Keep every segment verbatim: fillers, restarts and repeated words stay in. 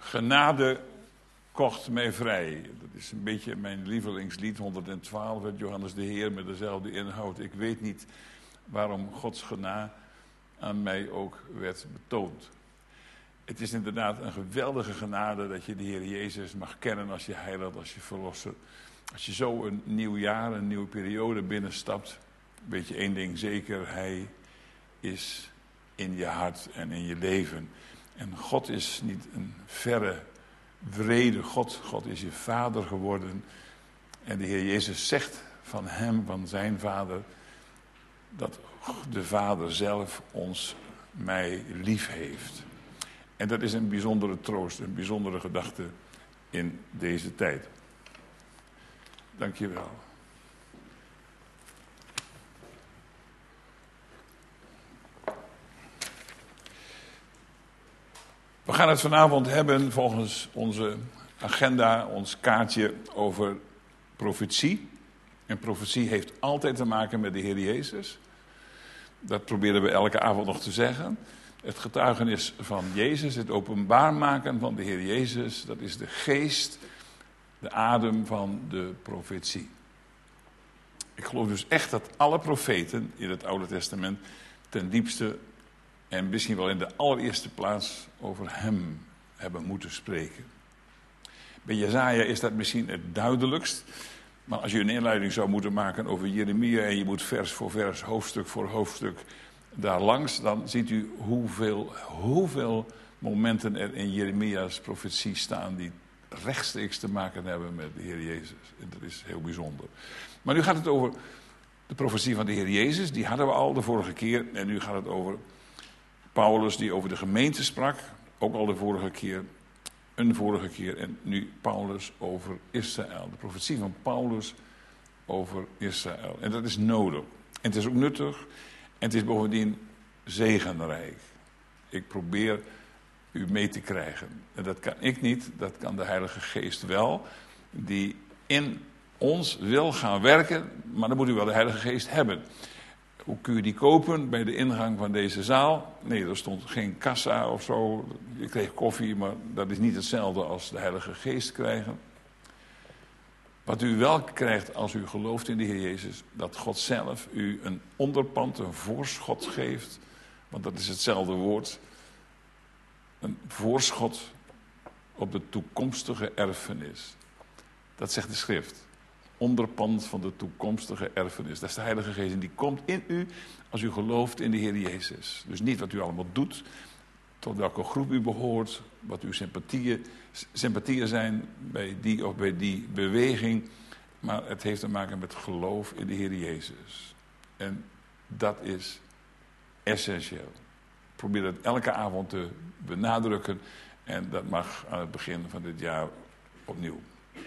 Genade kocht mij vrij. Dat is een beetje mijn lievelingslied, honderdtwaalf uit Johannes de Heer, met dezelfde inhoud. Ik weet niet waarom Gods genade aan mij ook werd betoond. Het is inderdaad een geweldige genade dat je de Heer Jezus mag kennen als je heiland, als je verlosser. Als je zo een nieuw jaar, een nieuwe periode binnenstapt, weet je één ding zeker, Hij is in je hart en in je leven. En God is niet een verre, wrede God. God is je vader geworden. En de Heer Jezus zegt van hem, van zijn vader, dat de Vader zelf ons, mij lief heeft. En dat is een bijzondere troost, een bijzondere gedachte in deze tijd. Dank je wel. We gaan het vanavond hebben volgens onze agenda, ons kaartje, over profetie. En profetie heeft altijd te maken met de Heer Jezus. Dat proberen we elke avond nog te zeggen. Het getuigenis van Jezus, het openbaar maken van de Heer Jezus, dat is de geest, de adem van de profetie. Ik geloof dus echt dat alle profeten in het Oude Testament ten diepste en misschien wel in de allereerste plaats over hem hebben moeten spreken. Bij Jesaja is dat misschien het duidelijkst. Maar als je een inleiding zou moeten maken over Jeremia en je moet vers voor vers, hoofdstuk voor hoofdstuk daar langs, dan ziet u hoeveel, hoeveel momenten er in Jeremia's profetie staan die rechtstreeks te maken hebben met de Heer Jezus. En dat is heel bijzonder. Maar nu gaat het over de profetie van de Heer Jezus. Die hadden we al de vorige keer. En nu gaat het over Paulus die over de gemeente sprak. Ook al de vorige keer. Een vorige keer. En nu Paulus over Israël. De profetie van Paulus over Israël. En dat is nodig. En het is ook nuttig. En het is bovendien zegenrijk. Ik probeer u mee te krijgen. En dat kan ik niet. Dat kan de Heilige Geest wel. Die in ons wil gaan werken. Maar dan moet u wel de Heilige Geest hebben. Hoe kun je die kopen bij de ingang van deze zaal? Nee, er stond geen kassa of zo. Je kreeg koffie, maar dat is niet hetzelfde als de Heilige Geest krijgen. Wat u wel krijgt als u gelooft in de Heer Jezus, dat God zelf u een onderpand, een voorschot geeft. Want dat is hetzelfde woord. Een voorschot op de toekomstige erfenis. Dat zegt de schrift. Onderpand van de toekomstige erfenis. Dat is de Heilige Geest. En die komt in u als u gelooft in de Heer Jezus. Dus niet wat u allemaal doet, tot welke groep u behoort, wat uw sympathieën, sympathieën zijn bij die of bij die beweging. Maar het heeft te maken met geloof in de Heer Jezus. En dat is essentieel. Ik probeer dat elke avond te benadrukken. En dat mag aan het begin van dit jaar opnieuw.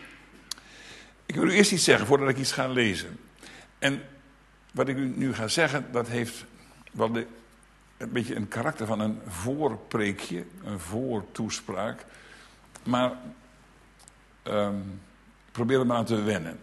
Ik wil u eerst iets zeggen voordat ik iets ga lezen. En wat ik u nu ga zeggen, dat heeft wel de, een beetje een karakter van een voorpreekje, een voortoespraak. Maar um, probeer er maar aan te wennen.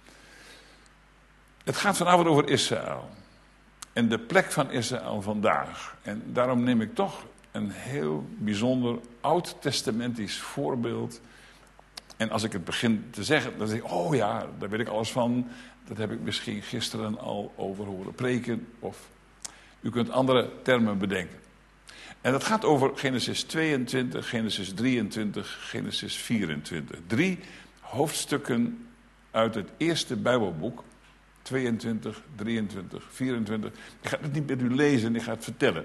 Het gaat vanavond over Israël. En de plek van Israël vandaag. En daarom neem ik toch een heel bijzonder oud-testamentisch voorbeeld. En als ik het begin te zeggen, dan zeg ik, oh ja, daar weet ik alles van. Dat heb ik misschien gisteren al over horen preken. Of u kunt andere termen bedenken. En dat gaat over Genesis tweeëntwintig, Genesis drieëntwintig, Genesis vierentwintig. Drie hoofdstukken uit het eerste Bijbelboek. tweeëntwintig, drieëntwintig, vierentwintig. Ik ga het niet met u lezen, ik ga het vertellen.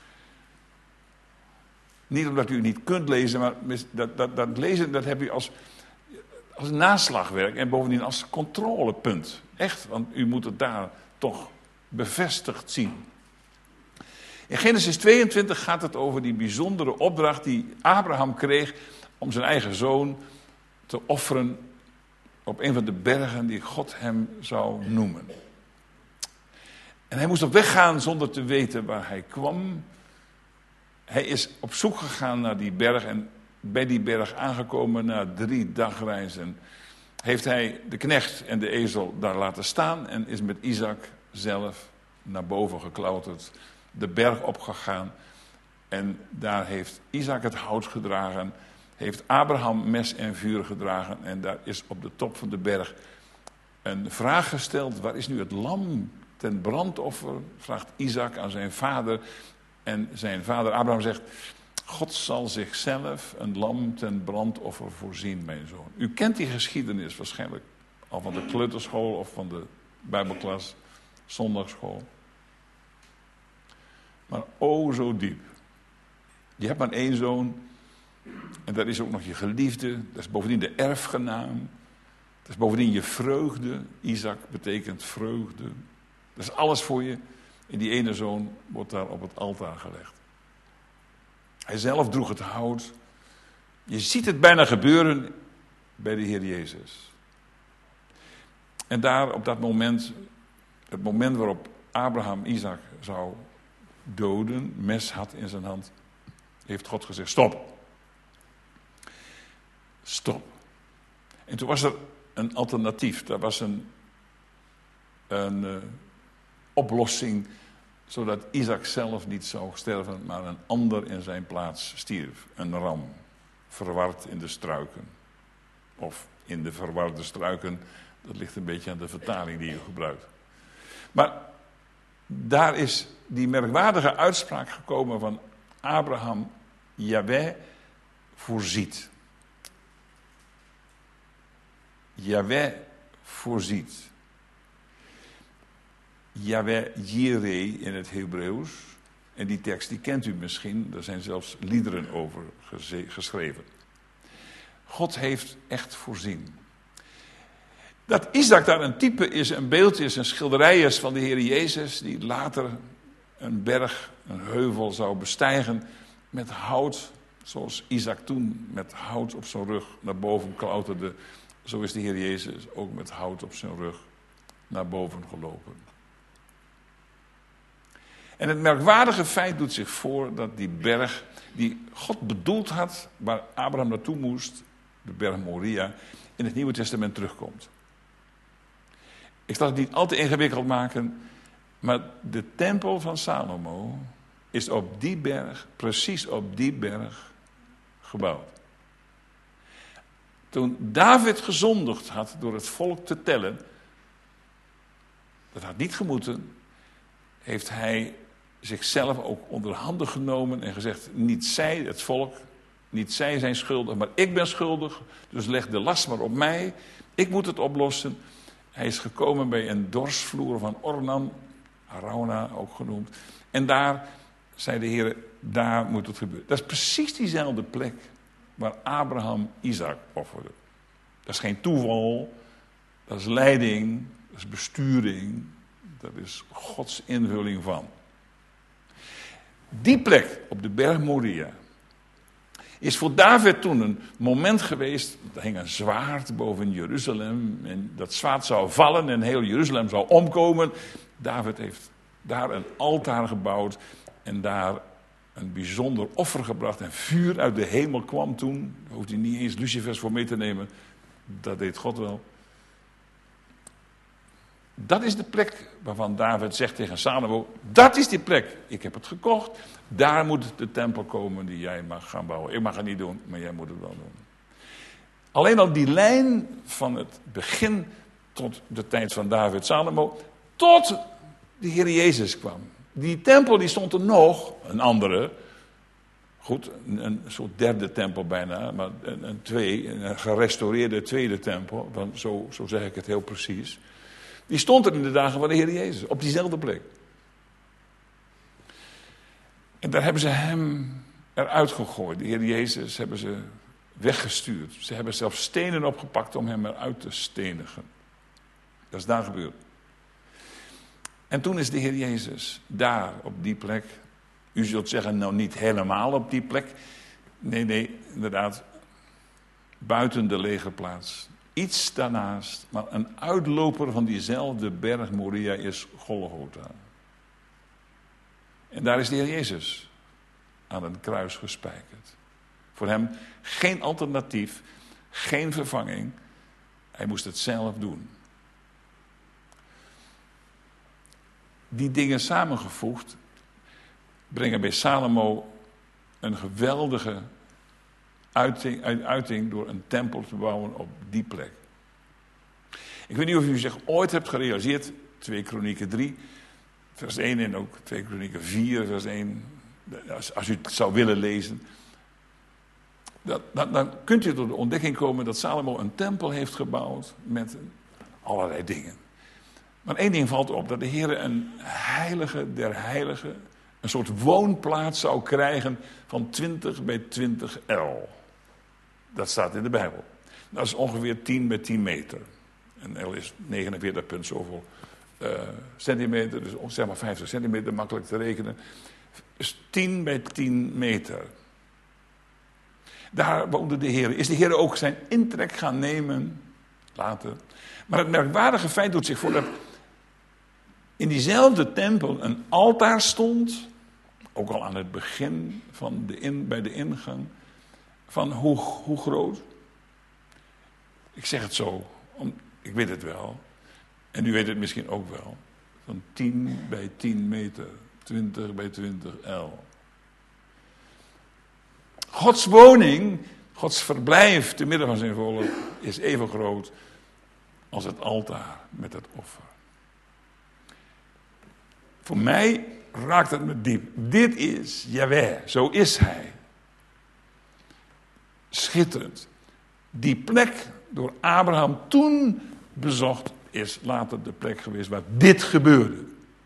Niet omdat u het niet kunt lezen, maar dat, dat, dat lezen dat heb u als, als naslagwerk en bovendien als controlepunt. Echt, want u moet het daar toch bevestigd zien. In Genesis tweeëntwintig gaat het over die bijzondere opdracht die Abraham kreeg om zijn eigen zoon te offeren op een van de bergen die God hem zou noemen. En hij moest op weg gaan zonder te weten waar hij kwam. Hij is op zoek gegaan naar die berg en bij die berg aangekomen na drie dagreizen heeft hij de knecht en de ezel daar laten staan en is met Isaac zelf naar boven geklauterd, de berg opgegaan en daar heeft Isaac het hout gedragen heeft Abraham mes en vuur gedragen. En daar is op de top van de berg een vraag gesteld. Waar is nu het lam ten brandoffer? Vraagt Isaac aan zijn vader. En zijn vader Abraham zegt: God zal zichzelf een lam ten brandoffer voorzien, mijn zoon. U kent die geschiedenis waarschijnlijk al van de kleuterschool of van de Bijbelklas, zondagsschool. Maar o zo diep. Je hebt maar één zoon. En dat is ook nog je geliefde. Dat is bovendien de erfgenaam. Dat is bovendien je vreugde. Isaac betekent vreugde. Dat is alles voor je. En die ene zoon wordt daar op het altaar gelegd. Hij zelf droeg het hout. Je ziet het bijna gebeuren bij de Heer Jezus. En daar op dat moment, het moment waarop Abraham Isaac zou doden, mes had in zijn hand, heeft God gezegd: stop. Stop. En toen was er een alternatief. Er was een, een uh, oplossing, zodat Isaac zelf niet zou sterven, maar een ander in zijn plaats stierf. Een ram, verward in de struiken. Of in de verwarde struiken, dat ligt een beetje aan de vertaling die je gebruikt. Maar daar is die merkwaardige uitspraak gekomen van Abraham: Jahweh voorziet. Jahweh voorziet. Jahweh Jireh in het Hebreeuws. En die tekst die kent u misschien. Er zijn zelfs liederen over geschreven. God heeft echt voorzien. Dat Isaac daar een type is, een beeld is, een schilderij is van de Heer Jezus, die later een berg, een heuvel zou bestijgen met hout, zoals Isaac toen met hout op zijn rug naar boven klauterde. Zo is de Heer Jezus ook met hout op zijn rug naar boven gelopen. En het merkwaardige feit doet zich voor dat die berg, die God bedoeld had, waar Abraham naartoe moest, de berg Moria, in het Nieuwe Testament terugkomt. Ik zal het niet al te ingewikkeld maken, maar de tempel van Salomo is op die berg, precies op die berg, gebouwd. Toen David gezondigd had door het volk te tellen, dat had niet gemoeten, heeft hij zichzelf ook onder handen genomen en gezegd: niet zij, het volk, niet zij zijn schuldig, maar ik ben schuldig, dus leg de last maar op mij, ik moet het oplossen. Hij is gekomen bij een dorsvloer van Ornan, Arauna ook genoemd, en daar zei de Heer: daar moet het gebeuren. Dat is precies diezelfde plek waar Abraham Isaac offerde. Dat is geen toeval, dat is leiding, dat is besturing, dat is Gods invulling van. Die plek op de berg Moria is voor David toen een moment geweest. Er hing een zwaard boven Jeruzalem en dat zwaard zou vallen en heel Jeruzalem zou omkomen. David heeft daar een altaar gebouwd en daar een bijzonder offer gebracht en vuur uit de hemel kwam toen. Daar hoeft hij niet eens lucifers voor mee te nemen. Dat deed God wel. Dat is de plek waarvan David zegt tegen Salomo: dat is die plek. Ik heb het gekocht. Daar moet de tempel komen die jij mag gaan bouwen. Ik mag het niet doen, maar jij moet het wel doen. Alleen al die lijn van het begin tot de tijd van David, Salomo, tot de Heer Jezus kwam. Die tempel die stond er nog, een andere, goed, een, een soort derde tempel bijna, maar een, een, twee, een gerestaureerde tweede tempel, want zo, zo zeg ik het heel precies. Die stond er in de dagen van de Heer Jezus, op diezelfde plek. En daar hebben ze hem eruit gegooid. De Heer Jezus hebben ze weggestuurd. Ze hebben zelfs stenen opgepakt om hem eruit te stenigen. Dat is daar gebeurd. En toen is de Heer Jezus daar, op die plek. U zult zeggen, nou niet helemaal op die plek. Nee, nee, inderdaad. Buiten de legerplaats. Iets daarnaast. Maar een uitloper van diezelfde berg Moria is Golgotha. En daar is de Heer Jezus aan een kruis gespijkerd. Voor hem geen alternatief, geen vervanging. Hij moest het zelf doen. Die dingen samengevoegd brengen bij Salomo een geweldige uiting, uit, uiting door een tempel te bouwen op die plek. Ik weet niet of u zich ooit hebt gerealiseerd, twee Kronieken drie, vers één en ook twee Kronieken vier, vers één, als, als u het zou willen lezen. Dat, dat, dan kunt u tot de ontdekking komen dat Salomo een tempel heeft gebouwd met allerlei dingen. Maar één ding valt op, dat de Heer een heilige der heiligen, een soort woonplaats zou krijgen van twintig bij twintig el. Dat staat in de Bijbel. Dat is ongeveer tien bij tien meter. En el is negenenveertig punt zoveel uh, centimeter, dus zeg maar vijftig centimeter, makkelijk te rekenen. Dus tien bij tien meter. Daar woonde de Heer. Is de Heer ook zijn intrek gaan nemen later. Maar het merkwaardige feit doet zich voor dat in diezelfde tempel een altaar stond, ook al aan het begin van de in, bij de ingang, van hoe, hoe groot? Ik zeg het zo, om, ik weet het wel, en u weet het misschien ook wel, van tien bij tien meter, twintig bij twintig el. Gods woning, Gods verblijf te midden van zijn volk is even groot als het altaar met het offer. Voor mij raakt het me diep. Dit is Jahweh, zo is hij. Schitterend. Die plek door Abraham toen bezocht is later de plek geweest waar dit gebeurde.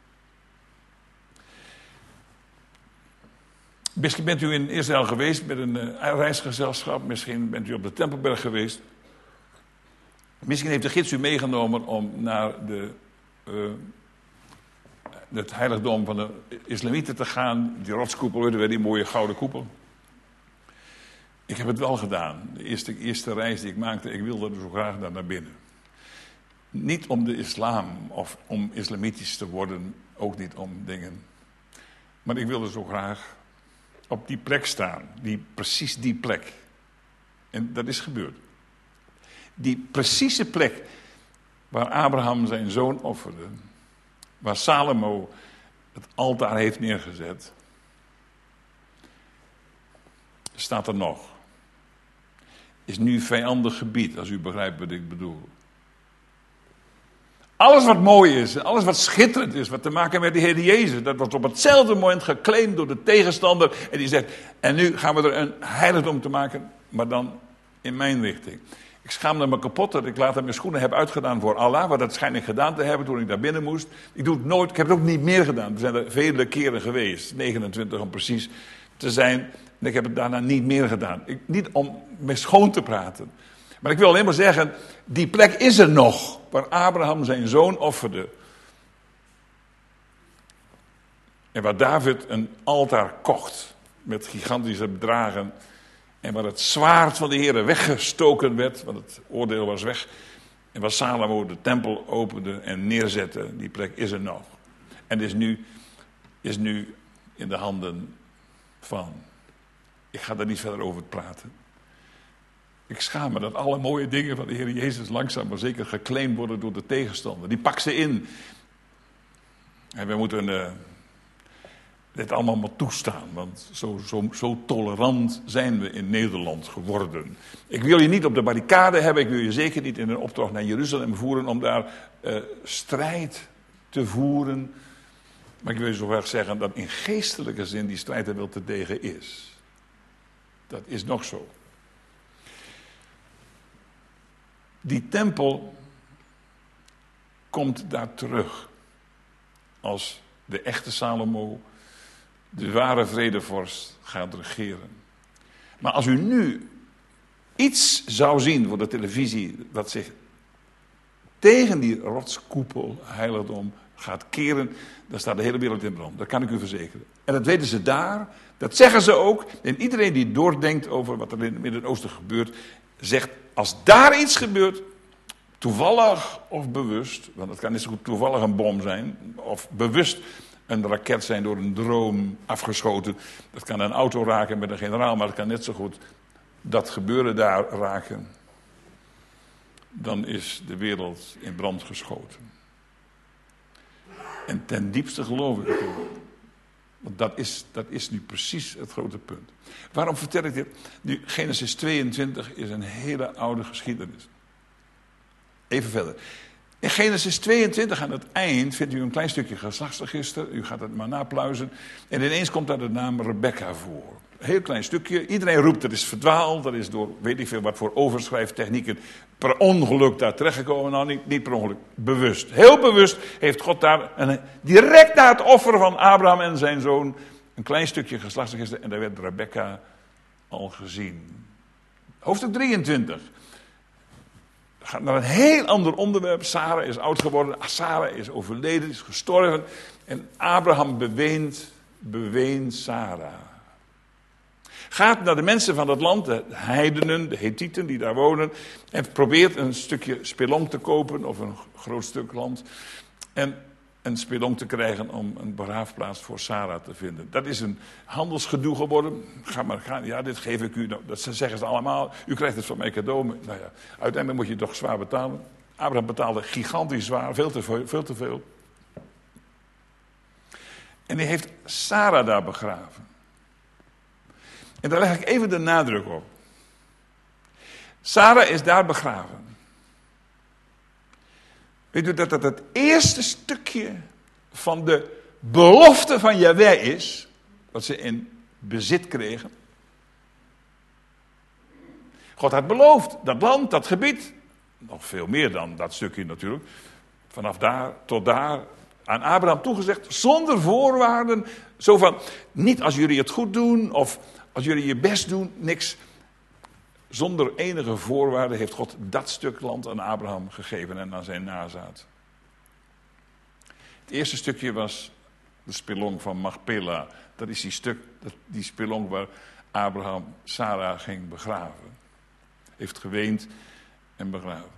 Misschien bent u in Israël geweest met een uh, reisgezelschap. Misschien bent u op de Tempelberg geweest. Misschien heeft de gids u meegenomen om naar de, uh, het heiligdom van de Islamieten te gaan. Die rotskoepel, weet u wel, die mooie gouden koepel. Ik heb het wel gedaan. De eerste, eerste reis die ik maakte, ik wilde er zo graag daar naar binnen. Niet om de islam of om islamitisch te worden, ook niet om dingen. Maar ik wilde zo graag op die plek staan, die, precies die plek. En dat is gebeurd. Die precieze plek waar Abraham zijn zoon offerde, waar Salomo het altaar heeft neergezet, staat er nog. Is nu vijandig gebied, als u begrijpt wat ik bedoel. Alles wat mooi is, alles wat schitterend is, wat te maken met de Heer Jezus, dat wordt op hetzelfde moment geclaimd door de tegenstander. En die zegt, en nu gaan we er een heiligdom te maken, maar dan in mijn richting. Ik schaamde me kapot dat ik later mijn schoenen heb uitgedaan voor Allah, wat dat schijn ik gedaan te hebben toen ik daar binnen moest. Ik doe het nooit, ik heb het ook niet meer gedaan. We zijn er vele keren geweest, negenentwintig om precies te zijn. En ik heb het daarna niet meer gedaan. Ik, niet om me schoon te praten. Maar ik wil alleen maar zeggen, die plek is er nog, waar Abraham zijn zoon offerde. En waar David een altaar kocht, met gigantische bedragen. En waar het zwaard van de Heer weggestoken werd, want het oordeel was weg. En waar Salomo de tempel opende en neerzette, die plek is er nog. En is nu, is nu in de handen van. Ik ga daar niet verder over praten. Ik schaam me dat alle mooie dingen van de Heer Jezus langzaam maar zeker geclaimd worden door de tegenstander. Die pakt ze in. En we moeten uh, dit allemaal maar toestaan. Want zo, zo, zo tolerant zijn we in Nederland geworden. Ik wil je niet op de barricade hebben. Ik wil je zeker niet in een optocht naar Jeruzalem voeren om daar uh, strijd te voeren. Maar ik wil je zo graag zeggen dat in geestelijke zin die strijd er wel te tegen is. Dat is nog zo. Die tempel komt daar terug als de echte Salomo, de ware vredevorst, gaat regeren. Maar als u nu iets zou zien voor de televisie wat zich tegen die rotskoepel, heiligdom, gaat keren, dan staat de hele wereld in brand. Dat kan ik u verzekeren. En dat weten ze daar, dat zeggen ze ook. En iedereen die doordenkt over wat er in het Midden-Oosten gebeurt, zegt, als daar iets gebeurt, toevallig of bewust, want het kan niet zo goed toevallig een bom zijn, of bewust een raket zijn door een droom afgeschoten. Dat kan een auto raken met een generaal, maar het kan net zo goed dat gebeuren daar raken. Dan is de wereld in brand geschoten. En ten diepste geloof ik het ook. Want dat is, dat is nu precies het grote punt. Waarom vertel ik dit? Nu, Genesis tweeëntwintig is een hele oude geschiedenis. Even verder. In Genesis tweeëntwintig aan het eind vindt u een klein stukje geslachtsregister. U gaat het maar napluizen. En ineens komt daar de naam Rebecca voor. Een heel klein stukje. Iedereen roept dat is verdwaald. Dat is door weet ik veel wat voor overschrijftechnieken per ongeluk daar terechtgekomen. Nou, niet, niet per ongeluk. Bewust. Heel bewust heeft God daar een, direct na het offer van Abraham en zijn zoon een klein stukje geslachtsregister. En daar werd Rebecca al gezien. Hoofdstuk drieëntwintig. Gaat naar een heel ander onderwerp. Sarah is oud geworden. Sarah is overleden, is gestorven. En Abraham beweent, beweent Sarah. Gaat naar de mensen van dat land, de heidenen, de Hethieten die daar wonen. En probeert een stukje spelonk te kopen of een groot stuk land. En een spelonk te krijgen om een begraafplaats voor Sarah te vinden. Dat is een handelsgedoe geworden. Ga maar gaan. Ja, dit geef ik u. Nou, dat zeggen ze allemaal. U krijgt het van mij cadeau. Nou ja, uiteindelijk moet je het toch zwaar betalen. Abraham betaalde gigantisch zwaar. Veel te veel. Veel te veel. En hij heeft Sarah daar begraven. En daar leg ik even de nadruk op. Sarah is daar begraven. Weet u dat dat het eerste stukje van de belofte van Jahweh is, wat ze in bezit kregen? God had beloofd, dat land, dat gebied, nog veel meer dan dat stukje natuurlijk, vanaf daar tot daar, aan Abraham toegezegd, zonder voorwaarden, zo van, niet als jullie het goed doen, of als jullie je best doen, niks. Zonder enige voorwaarden heeft God dat stuk land aan Abraham gegeven en aan zijn nazaat. Het eerste stukje was de spelonk van Machpela. Dat is die, stuk, die spelonk waar Abraham Sarah ging begraven. Heeft geweend en begraven.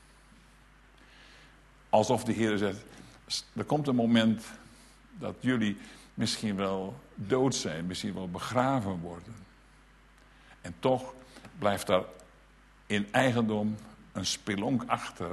Alsof de Heer zegt, er komt een moment dat jullie misschien wel dood zijn, misschien wel begraven worden. En toch blijft daar in eigendom een spelonk achter,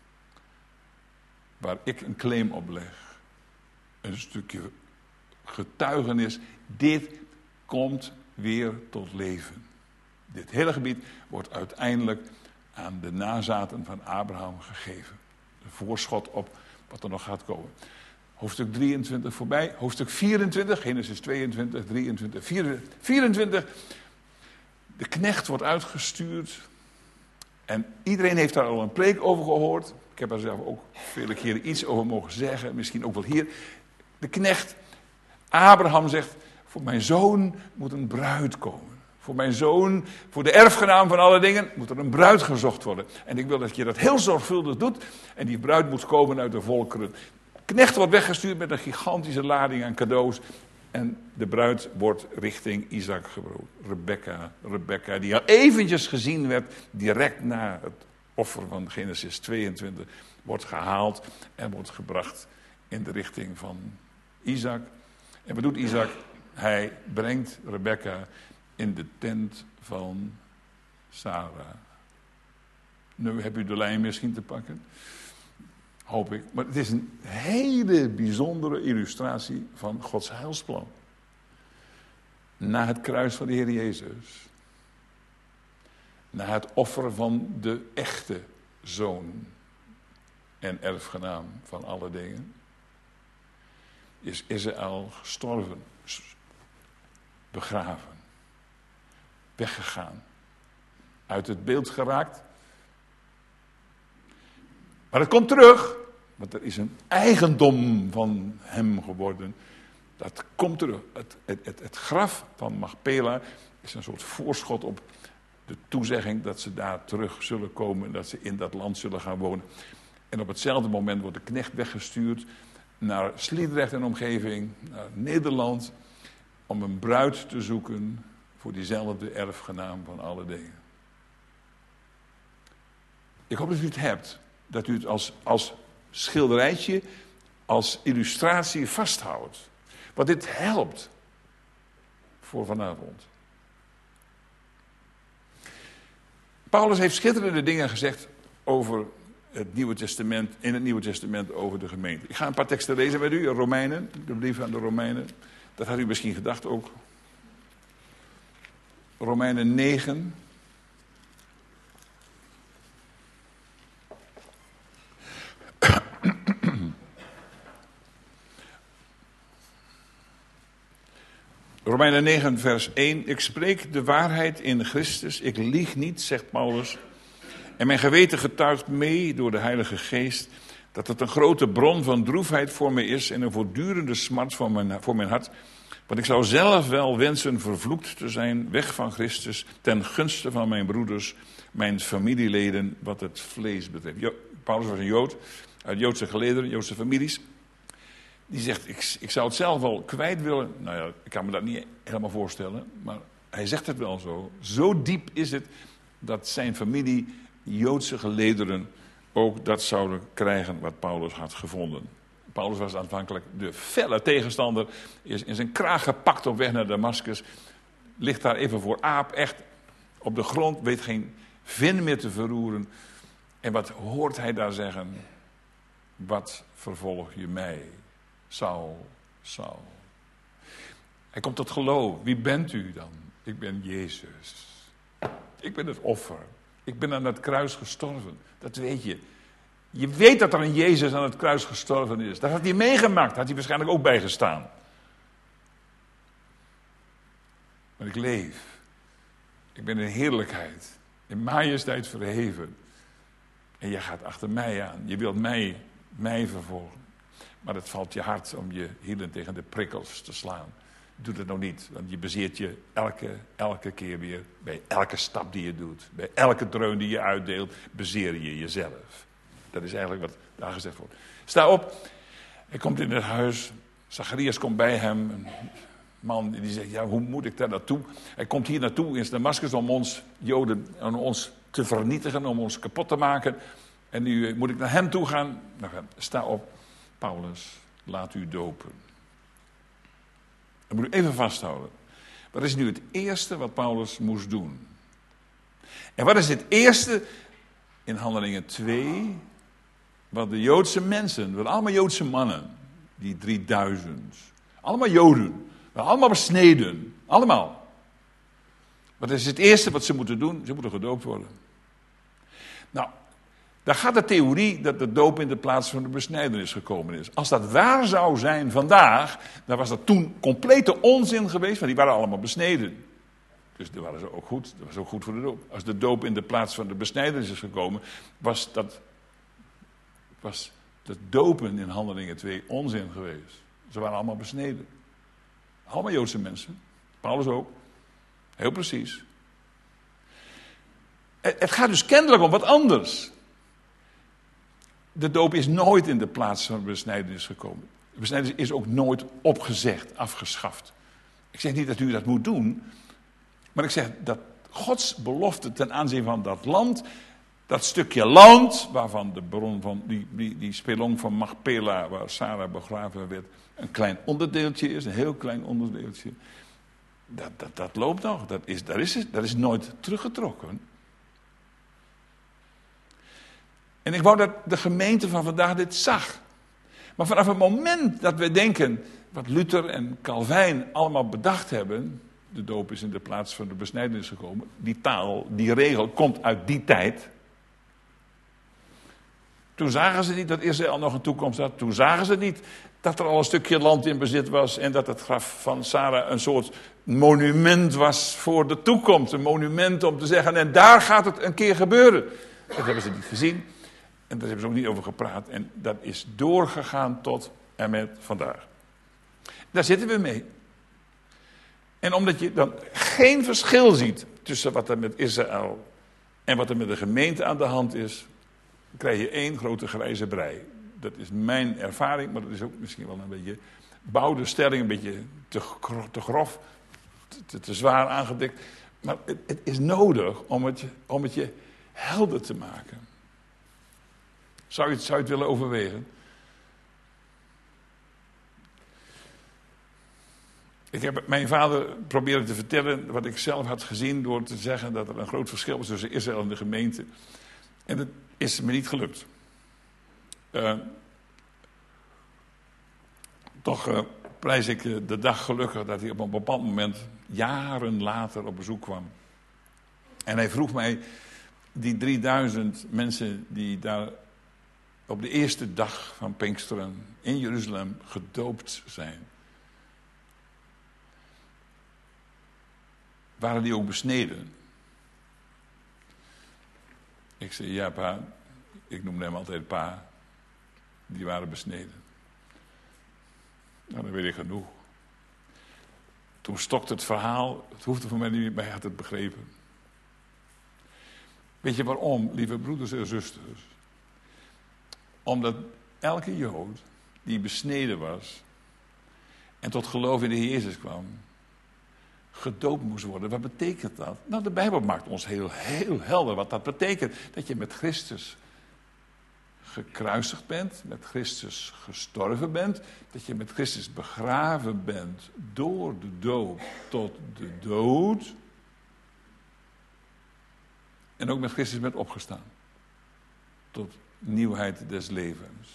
waar ik een claim op leg. Een stukje getuigenis. Dit komt weer tot leven. Dit hele gebied wordt uiteindelijk aan de nazaten van Abraham gegeven. De voorschot op wat er nog gaat komen. Hoofdstuk drieëntwintig voorbij. Hoofdstuk vierentwintig. Genesis tweeëntwintig, drieëntwintig, vierentwintig. De knecht wordt uitgestuurd. En iedereen heeft daar al een preek over gehoord. Ik heb er zelf ook vele keren iets over mogen zeggen. Misschien ook wel hier. De knecht, Abraham zegt, voor mijn zoon moet een bruid komen. Voor mijn zoon, voor de erfgenaam van alle dingen, moet er een bruid gezocht worden. En ik wil dat je dat heel zorgvuldig doet. En die bruid moet komen uit de volkeren. De knecht wordt weggestuurd met een gigantische lading aan cadeaus. En de bruid wordt richting Isaac gebracht. Rebecca, Rebecca, die al eventjes gezien werd, direct na het offer van Genesis tweeëntwintig, wordt gehaald en wordt gebracht in de richting van Isaac. En wat doet Isaac? Hij brengt Rebecca in de tent van Sarah. Nu heb u de lijn misschien te pakken. Hoop ik. Maar het is een hele bijzondere illustratie van Gods heilsplan. Na het kruis van de Heer Jezus. Na het offer van de echte zoon. En erfgenaam van alle dingen. Is Israël gestorven. Begraven. Weggegaan. Uit het beeld geraakt. Maar het komt terug, want er is een eigendom van hem geworden. Dat komt terug. Het, het, het, het graf van Machpela is een soort voorschot op de toezegging dat ze daar terug zullen komen. Dat ze in dat land zullen gaan wonen. En op hetzelfde moment wordt de knecht weggestuurd naar Sliedrecht en omgeving, naar Nederland, om een bruid te zoeken voor diezelfde erfgenaam van alle dingen. Ik hoop dat u het hebt. Dat u het als, als schilderijtje, als illustratie vasthoudt. Want dit helpt voor vanavond. Paulus heeft schitterende dingen gezegd over het Nieuwe Testament, in het Nieuwe Testament over de gemeente. Ik ga een paar teksten lezen met u, Romeinen, de brief aan de Romeinen. Dat had u misschien gedacht ook. Romeinen negen. Romeinen negen, vers één. Ik spreek de waarheid in Christus. Ik lieg niet, zegt Paulus. En mijn geweten getuigt mee door de Heilige Geest dat het een grote bron van droefheid voor mij is en een voortdurende smart voor mijn, voor mijn hart. Want ik zou zelf wel wensen vervloekt te zijn, weg van Christus, ten gunste van mijn broeders, mijn familieleden, wat het vlees betreft. Jo, Paulus was een Jood, uit Joodse gelederen, Joodse families. Die zegt, ik, ik zou het zelf wel kwijt willen. Nou ja, ik kan me dat niet helemaal voorstellen, maar hij zegt het wel zo. Zo diep is het dat zijn familie, Joodse gelederen, ook dat zouden krijgen wat Paulus had gevonden. Paulus was aanvankelijk de felle tegenstander, is in zijn kraag gepakt op weg naar Damascus, ligt daar even voor aap, echt op de grond, weet geen vin meer te verroeren. En wat hoort hij daar zeggen? Wat vervolg je mij, Saul, Saul? Hij komt tot geloof. Wie bent u dan? Ik ben Jezus. Ik ben het offer. Ik ben aan het kruis gestorven. Dat weet je. Je weet dat er een Jezus aan het kruis gestorven is. Dat had hij meegemaakt. Daar had hij waarschijnlijk ook bij gestaan. Maar ik leef. Ik ben in heerlijkheid. In majesteit verheven. En jij gaat achter mij aan. Je wilt mij, mij vervolgen. Maar het valt je hard om je hielen tegen de prikkels te slaan. Doe dat nou niet, want je bezeert je elke, elke keer weer. Bij elke stap die je doet. Bij elke dreun die je uitdeelt, bezeer je jezelf. Dat is eigenlijk wat daar gezegd wordt. Sta op. Hij komt in het huis. Zacharias komt bij hem. Een man die zegt, ja, hoe moet ik daar naartoe? Hij komt hier naartoe in Damascus om ons Joden, om ons te vernietigen, om ons kapot te maken. En nu moet ik naar hem toe gaan. Nou, sta op, Paulus, laat u dopen. Dat moet u even vasthouden. Wat is nu het eerste wat Paulus moest doen? En wat is het eerste in Handelingen twee... wat de Joodse mensen, wat allemaal Joodse mannen, die drieduizend, allemaal Joden, allemaal besneden, allemaal. Wat is het eerste wat ze moeten doen? Ze moeten gedoopt worden. Nou, daar gaat de theorie dat de doop in de plaats van de besnijdenis gekomen is. Als dat waar zou zijn vandaag, dan was dat toen complete onzin geweest, want die waren allemaal besneden. Dus daar waren ze ook goed, dat was ook goed voor de doop. Als de doop in de plaats van de besnijdenis is gekomen, was dat, was dat dopen in Handelingen twee onzin geweest. Ze waren allemaal besneden. Allemaal Joodse mensen. Paulus ook. Heel precies. Het gaat dus kennelijk om wat anders. De doop is nooit in de plaats van de besnijdenis gekomen. De besnijdenis is ook nooit opgezegd, afgeschaft. Ik zeg niet dat u dat moet doen, maar ik zeg dat Gods belofte ten aanzien van dat land, dat stukje land, waarvan de bron van die, die, die spelong van Machpela, waar Sarah begraven werd, een klein onderdeeltje is, een heel klein onderdeeltje. Dat, dat, dat loopt nog, dat is, dat, is, dat is nooit teruggetrokken. En ik wou dat de gemeente van vandaag dit zag. Maar vanaf het moment dat we denken, wat Luther en Calvijn allemaal bedacht hebben, de doop is in de plaats van de besnijdenis gekomen, die taal, die regel komt uit die tijd. Toen zagen ze niet dat Israël nog een toekomst had. Toen zagen ze niet dat er al een stukje land in bezit was en dat het graf van Sarah een soort monument was voor de toekomst. Een monument om te zeggen, en daar gaat het een keer gebeuren. Dat hebben ze niet gezien. En daar hebben ze ook niet over gepraat. En dat is doorgegaan tot en met vandaag. Daar zitten we mee. En omdat je dan geen verschil ziet tussen wat er met Israël en wat er met de gemeente aan de hand is, krijg je één grote grijze brei. Dat is mijn ervaring, maar dat is ook misschien wel een beetje bouwde stelling, een beetje te, te grof, te, te zwaar aangedikt. Maar het, het is nodig om het, om het je helder te maken. Zou je het, zou je het willen overwegen? Ik heb mijn vader proberen te vertellen wat ik zelf had gezien door te zeggen dat er een groot verschil was tussen Israël en de gemeente. En dat is me niet gelukt. Uh, toch uh, prijs ik de dag gelukkig dat hij op een bepaald moment, jaren later, op bezoek kwam. En hij vroeg mij, die drieduizend mensen die daar op de eerste dag van Pinksteren in Jeruzalem gedoopt zijn, waren die ook besneden? Ik zei, ja pa, ik noemde hem altijd pa, die waren besneden. Nou, dan weet ik genoeg. Toen stokte het verhaal, het hoefde voor mij niet meer, maar hij had het begrepen. Weet je waarom, lieve broeders en zusters? Omdat elke Jood die besneden was en tot geloof in de Heer Jezus kwam, gedoopt moest worden. Wat betekent dat? Nou, de Bijbel maakt ons heel, heel helder wat dat betekent. Dat je met Christus gekruisigd bent, met Christus gestorven bent, dat je met Christus begraven bent door de doop tot de dood. En ook met Christus bent opgestaan. Tot nieuwheid des levens.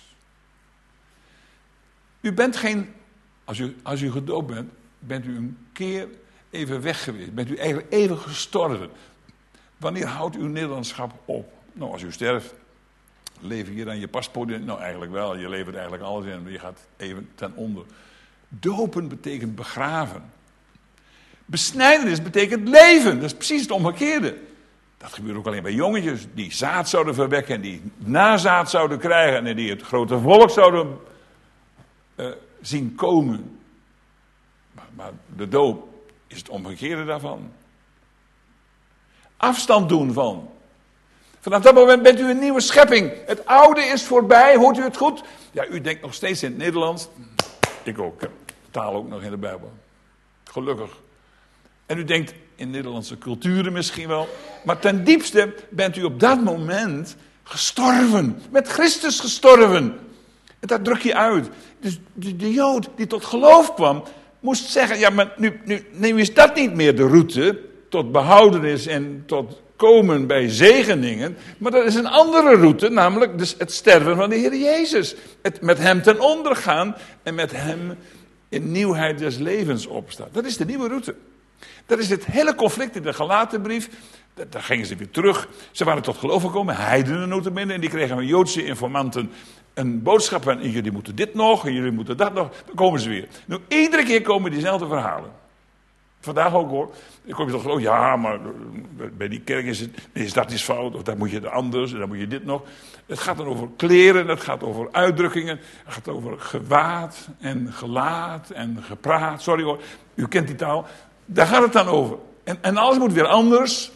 U bent geen, als u, als u gedoopt bent, bent u een keer even weg geweest. Bent u eigenlijk even gestorven. Wanneer houdt uw Nederlandschap op? Nou, als u sterft, lever je dan je paspoort in? Nou, eigenlijk wel. Je levert eigenlijk alles in, maar je gaat even ten onder. Dopen betekent begraven. Besnijdenis betekent leven. Dat is precies het omgekeerde. Dat gebeurt ook alleen bij jongetjes die zaad zouden verwekken en die nazaad zouden krijgen en die het grote volk zouden uh, zien komen. Maar, maar de doop is het omgekeerde daarvan. Afstand doen van. Vanaf dat moment bent u een nieuwe schepping. Het oude is voorbij, hoort u het goed? Ja, u denkt nog steeds in het Nederlands. Ik ook, ik taal ook nog in de Bijbel. Gelukkig. En u denkt in Nederlandse culturen misschien wel. Maar ten diepste bent u op dat moment gestorven. Met Christus gestorven. En dat druk je uit. Dus de, de Jood die tot geloof kwam, moest zeggen, ja, maar nu, nu, nu is dat niet meer de route tot behoudenis en tot komen bij zegeningen. Maar dat is een andere route, namelijk dus het sterven van de Heer Jezus. Het met hem ten onder gaan en met hem in nieuwheid des levens opstaan. Dat is de nieuwe route. Dat is het hele conflict in de Galatenbrief. Daar gingen ze weer terug. Ze waren tot geloof gekomen, heidenen notabene, en die kregen van Joodse informanten een boodschap van, en jullie moeten dit nog, en jullie moeten dat nog. Dan komen ze weer. Nou, iedere keer komen diezelfde verhalen. Vandaag ook hoor. Dan kom je tot geloof, ja, maar bij die kerk is het, is dat is fout, of dat moet je anders, en dan moet je dit nog. Het gaat dan over kleren, het gaat over uitdrukkingen, het gaat over gewaad en gelaat en gepraat. Sorry hoor, u kent die taal. Daar gaat het dan over. En, en alles moet weer anders.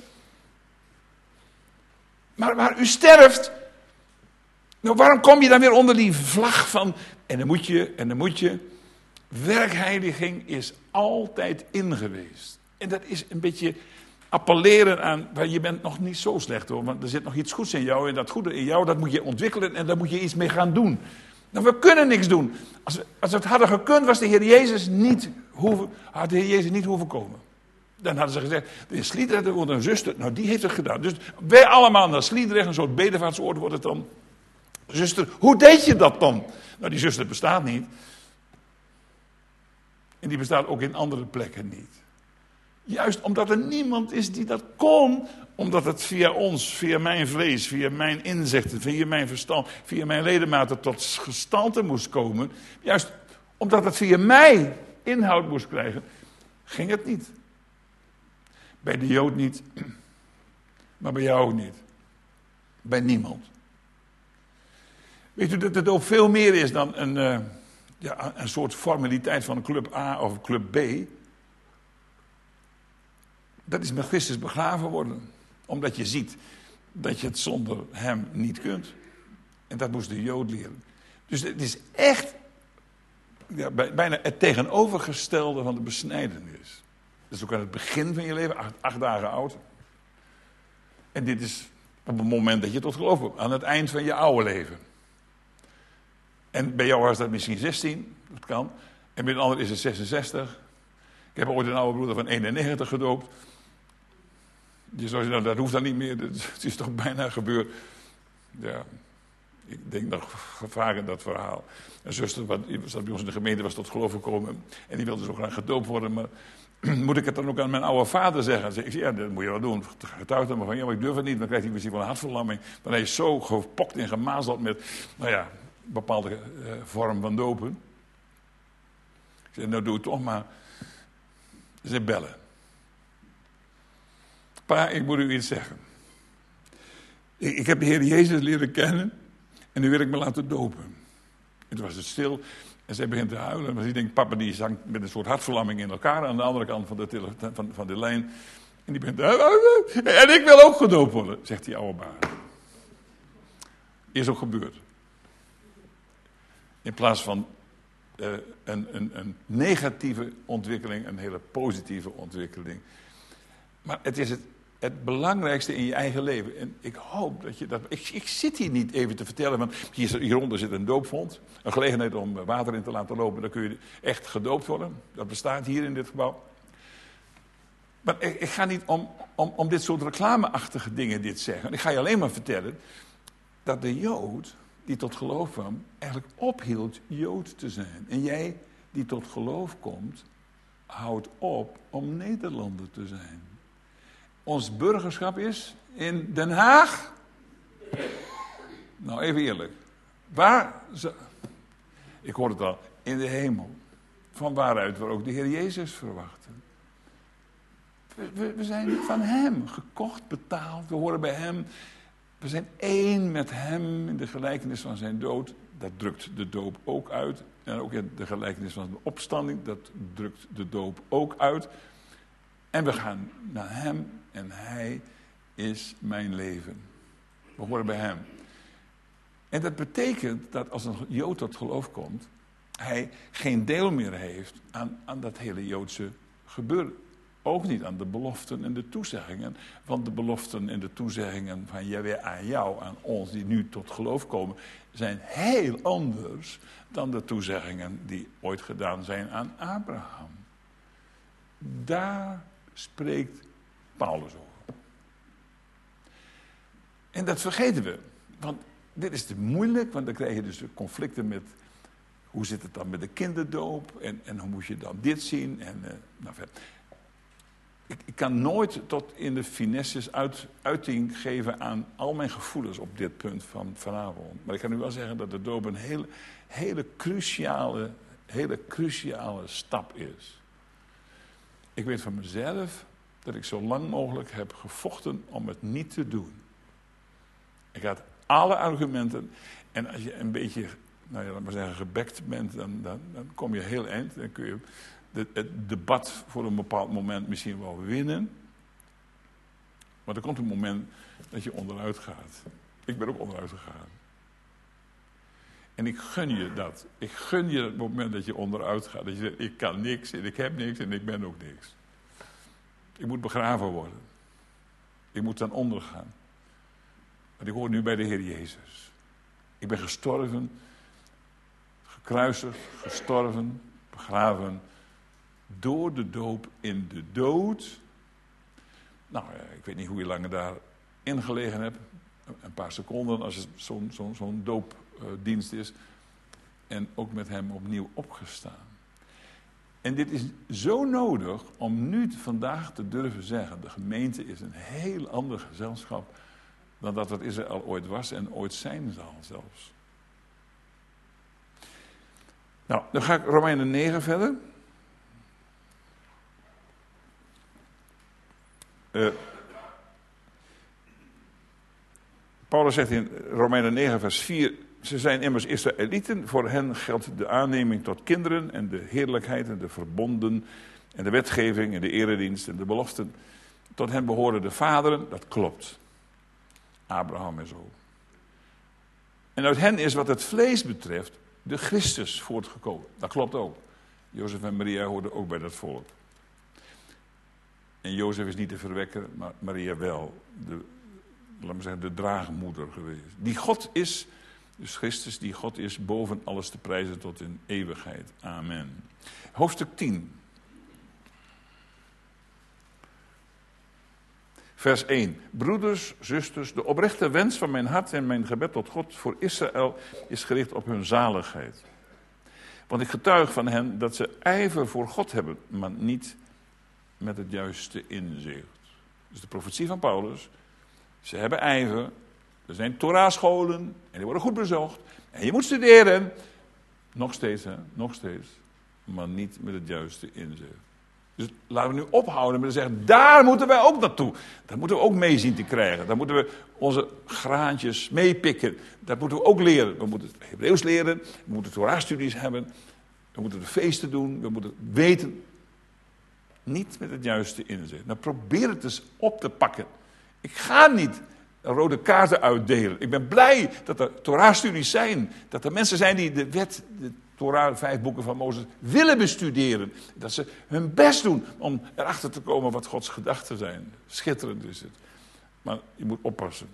Maar waar u sterft, nou waarom kom je dan weer onder die vlag van, en dan moet je, en dan moet je. Werkheiliging is altijd in geweest. En dat is een beetje appelleren aan, maar je bent nog niet zo slecht hoor, want er zit nog iets goeds in jou en dat goede in jou, dat moet je ontwikkelen en daar moet je iets mee gaan doen. Nou, we kunnen niks doen. Als we, als we het hadden gekund, was de Heer Jezus niet hoeven, had de Heer Jezus niet hoeven komen. Dan hadden ze gezegd, de Sliedrecht wordt een zuster, nou die heeft het gedaan. Dus wij allemaal naar Sliedrecht, een soort bedevaartsoord wordt het dan. Zuster, hoe deed je dat dan? Nou, die zuster bestaat niet. En die bestaat ook in andere plekken niet. Juist omdat er niemand is die dat kon, omdat het via ons, via mijn vlees, via mijn inzichten, via mijn verstand, via mijn ledematen tot gestalte moest komen. Juist omdat het via mij inhoud moest krijgen, ging het niet. Bij de Jood niet, maar bij jou ook niet. Bij niemand. Weet u dat het ook veel meer is dan een, uh, ja, een soort formaliteit van club A of club B. Dat is met Christus begraven worden. Omdat je ziet dat je het zonder hem niet kunt. En dat moest de Jood leren. Dus het is echt ja, bijna het tegenovergestelde van de besnijdenis. Dat is ook aan het begin van je leven, acht, acht dagen oud. En dit is op het moment dat je tot geloof komt. Aan het eind van je oude leven. En bij jou was dat misschien zestien, dat kan. En bij een ander is het zesenzestig. Ik heb ooit een oude broeder van eenennegentig gedoopt. Je zou zeggen, nou, dat hoeft dan niet meer, het is toch bijna gebeurd. Ja, Ik denk nog vaak aan dat verhaal. Een zuster wat, zat bij ons in de gemeente, was tot geloof gekomen. En die wilde zo graag gedoopt worden. Maar moet ik het dan ook aan mijn oude vader zeggen? Zeg ik, ja, dat moet je wel doen. Getuigt hem maar van, ja, maar ik durf het niet. Dan krijgt hij misschien wel een hartverlamming. Maar hij is zo gepokt en gemazeld met, nou ja, een bepaalde uh, vorm van dopen. Ik zei, nou doe het toch maar. Ze bellen. Pa, ik moet u iets zeggen. Ik, ik heb de Heer Jezus leren kennen. En nu wil ik me laten dopen. En toen was het stil. En zij begint te huilen. En ik denk, papa die zang met een soort hartverlamming in elkaar. Aan de andere kant van de, tele, van, van de lijn. En die begint te huilen. En ik wil ook gedoopt worden, zegt die oude baar. Is ook gebeurd. In plaats van uh, een, een, een negatieve ontwikkeling, een hele positieve ontwikkeling. Maar het is het, het belangrijkste in je eigen leven. En ik hoop dat je dat... Ik, ik zit hier niet even te vertellen, want hier, hieronder zit een doopvond. Een gelegenheid om water in te laten lopen. Dan kun je echt gedoopt worden. Dat bestaat hier in dit gebouw. Maar ik, ik ga niet om, om, om dit soort reclameachtige dingen dit zeggen. Ik ga je alleen maar vertellen dat de Jood die tot geloof kwam, eigenlijk ophield Jood te zijn. En jij die tot geloof komt, houdt op om Nederlander te zijn. Ons burgerschap is in Den Haag. Nou, even eerlijk. Waar? Ze... Ik hoor het al. In de hemel. Van waaruit we ook de Heer Jezus verwachten. We, we, we zijn van Hem gekocht, betaald. We horen bij Hem. We zijn één met Hem in de gelijkenis van zijn dood. Dat drukt de doop ook uit. En ook in de gelijkenis van de opstanding. Dat drukt de doop ook uit. En we gaan naar Hem. En Hij is mijn leven. We horen bij Hem. En dat betekent dat als een Jood tot geloof komt, hij geen deel meer heeft aan, aan dat hele Joodse gebeuren. Ook niet aan de beloften en de toezeggingen. Want de beloften en de toezeggingen van Jahweh aan jou, aan ons, die nu tot geloof komen, zijn heel anders dan de toezeggingen die ooit gedaan zijn aan Abraham. Daar spreekt Paulus over. En dat vergeten we. Want dit is te moeilijk, want dan krijg je dus conflicten met hoe zit het dan met de kinderdoop en, en hoe moet je dan dit zien. En, uh, nou, ik, ik kan nooit tot in de finesses uit, uiting geven aan al mijn gevoelens op dit punt van vanavond. Maar ik kan u wel zeggen dat de doop een hele, hele, cruciale, hele cruciale stap is. Ik weet van mezelf dat ik zo lang mogelijk heb gevochten om het niet te doen. Ik had alle argumenten. En als je een beetje, nou ja, laat maar zeggen, gebekt bent, dan, dan, dan kom je heel eind. Dan kun je de, het debat voor een bepaald moment misschien wel winnen. Maar er komt een moment dat je onderuit gaat. Ik ben ook onderuit gegaan. En ik gun je dat. Ik gun je het moment dat je onderuit gaat. Dat je zegt, ik kan niks en ik heb niks en ik ben ook niks. Ik moet begraven worden. Ik moet dan ondergaan. Maar ik hoor nu bij de Heer Jezus. Ik ben gestorven, gekruisigd, gestorven, begraven, door de doop in de dood. Nou, ik weet niet hoe je lang daar ingelegen hebt. Een paar seconden als het zo'n, zo'n, zo'n doopdienst is. En ook met hem opnieuw opgestaan. En dit is zo nodig om nu vandaag te durven zeggen. De gemeente is een heel ander gezelschap dan dat het Israël ooit was en ooit zijn zal zelfs. Nou, dan ga ik Romeinen negen verder. Uh, Paulus zegt in Romeinen negen vers vier... Ze zijn immers Israëlieten, voor hen geldt de aanneming tot kinderen en de heerlijkheid en de verbonden en de wetgeving en de eredienst en de beloften. Tot hen behoren de vaderen, dat klopt. Abraham en zo. En uit hen is wat het vlees betreft de Christus voortgekomen. Dat klopt ook. Jozef en Maria hoorden ook bij dat volk. En Jozef is niet de verwekker, maar Maria wel. De, laat me zeggen, de draagmoeder geweest. Die God is, dus Christus, die God is boven alles te prijzen tot in eeuwigheid. Amen. Hoofdstuk tien. Vers één. Broeders, zusters, de oprechte wens van mijn hart en mijn gebed tot God voor Israël is gericht op hun zaligheid. Want ik getuig van hen dat ze ijver voor God hebben, maar niet met het juiste inzicht. Dus de profetie van Paulus. Ze hebben ijver. Er zijn Torah-scholen en die worden goed bezocht. En je moet studeren. Nog steeds, hè? Nog steeds. Maar niet met het juiste inzicht. Dus laten we nu ophouden met te zeggen, daar moeten wij ook naartoe. Daar moeten we ook mee zien te krijgen. Daar moeten we onze graantjes meepikken. Dat moeten we ook leren. We moeten het Hebreeuws leren. We moeten Torah-studies hebben. We moeten de feesten doen. We moeten weten. Niet met het juiste inzicht. Nou, probeer het eens op te pakken. Ik ga niet rode kaarten uitdelen. Ik ben blij dat er Torah-studies zijn. Dat er mensen zijn die de wet, de Torah, vijf boeken van Mozes, willen bestuderen. Dat ze hun best doen om erachter te komen wat Gods gedachten zijn. Schitterend is het. Maar je moet oppassen.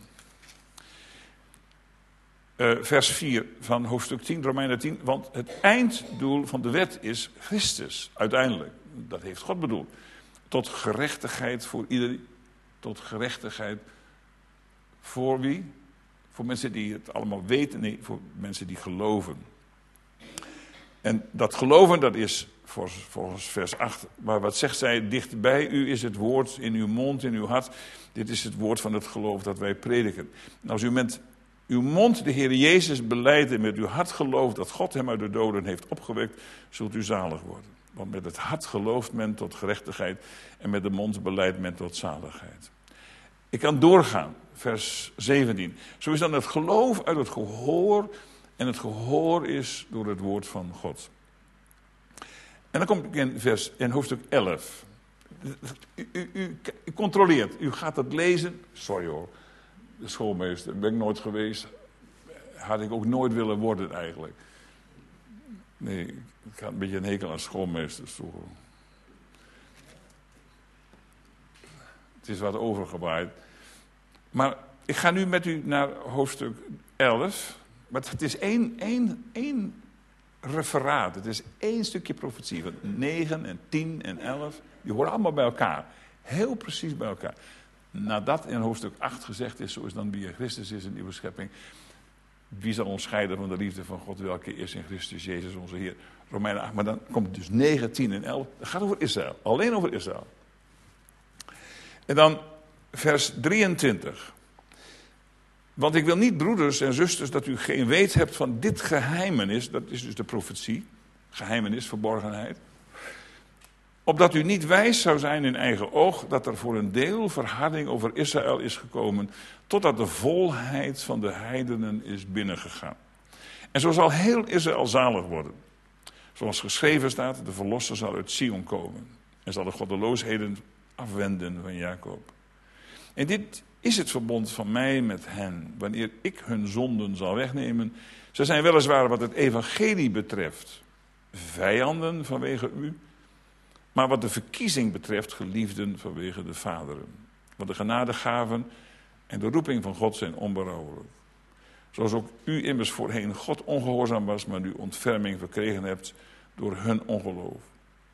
Uh, vers vier van hoofdstuk tien, Romeinen tien. Want het einddoel van de wet is Christus, uiteindelijk. Dat heeft God bedoeld. Tot gerechtigheid voor iedereen. Tot gerechtigheid voor wie? Voor mensen die het allemaal weten. Nee, voor mensen die geloven. En dat geloven, dat is volgens vers acht. Maar wat zegt zij? Dicht bij u is het woord in uw mond, in uw hart. Dit is het woord van het geloof dat wij prediken. En als u met uw mond de Heer Jezus belijdt en met uw hart gelooft dat God hem uit de doden heeft opgewekt, zult u zalig worden. Want met het hart gelooft men tot gerechtigheid en met de mond belijdt men tot zaligheid. Ik kan doorgaan, vers zeventien. Zo is dan het geloof uit het gehoor en het gehoor is door het woord van God. En dan kom ik in, vers, in hoofdstuk elf. U, u, u, u controleert, u gaat het lezen. Sorry hoor, de schoolmeester, ben ik nooit geweest. Had ik ook nooit willen worden eigenlijk. Nee, ik had een beetje een hekel aan schoolmeesters toe. Het is wat overgewaaid. Maar ik ga nu met u naar hoofdstuk elf. Maar het is één, één, één referaat. Het is één stukje profetie. Van negen en tien en elf. Die horen allemaal bij elkaar. Heel precies bij elkaar. Nadat in hoofdstuk acht gezegd is, zo is dan wie in Christus is een nieuwe schepping. Wie zal ons scheiden van de liefde van God, welke is in Christus Jezus onze Heer. Romeinen acht, maar dan komt het dus negen, tien en elf. Dat gaat over Israël. Alleen over Israël. En dan vers drieëntwintig. Want ik wil niet, broeders en zusters, dat u geen weet hebt van dit geheimenis. Dat is dus de profetie. Geheimenis, verborgenheid. Opdat u niet wijs zou zijn in eigen oog, dat er voor een deel verharding over Israël is gekomen, totdat de volheid van de heidenen is binnengegaan. En zo zal heel Israël zalig worden. Zoals geschreven staat, de verlosser zal uit Sion komen. En zal de goddeloosheden afwenden van Jacob. En dit is het verbond van mij met hen, wanneer ik hun zonden zal wegnemen. Ze zijn weliswaar wat het evangelie betreft vijanden vanwege u, maar wat de verkiezing betreft geliefden vanwege de vaderen. Want de genadegaven en de roeping van God zijn onberouwelijk. Zoals ook u immers voorheen God ongehoorzaam was, maar nu ontferming verkregen hebt door hun ongeloof.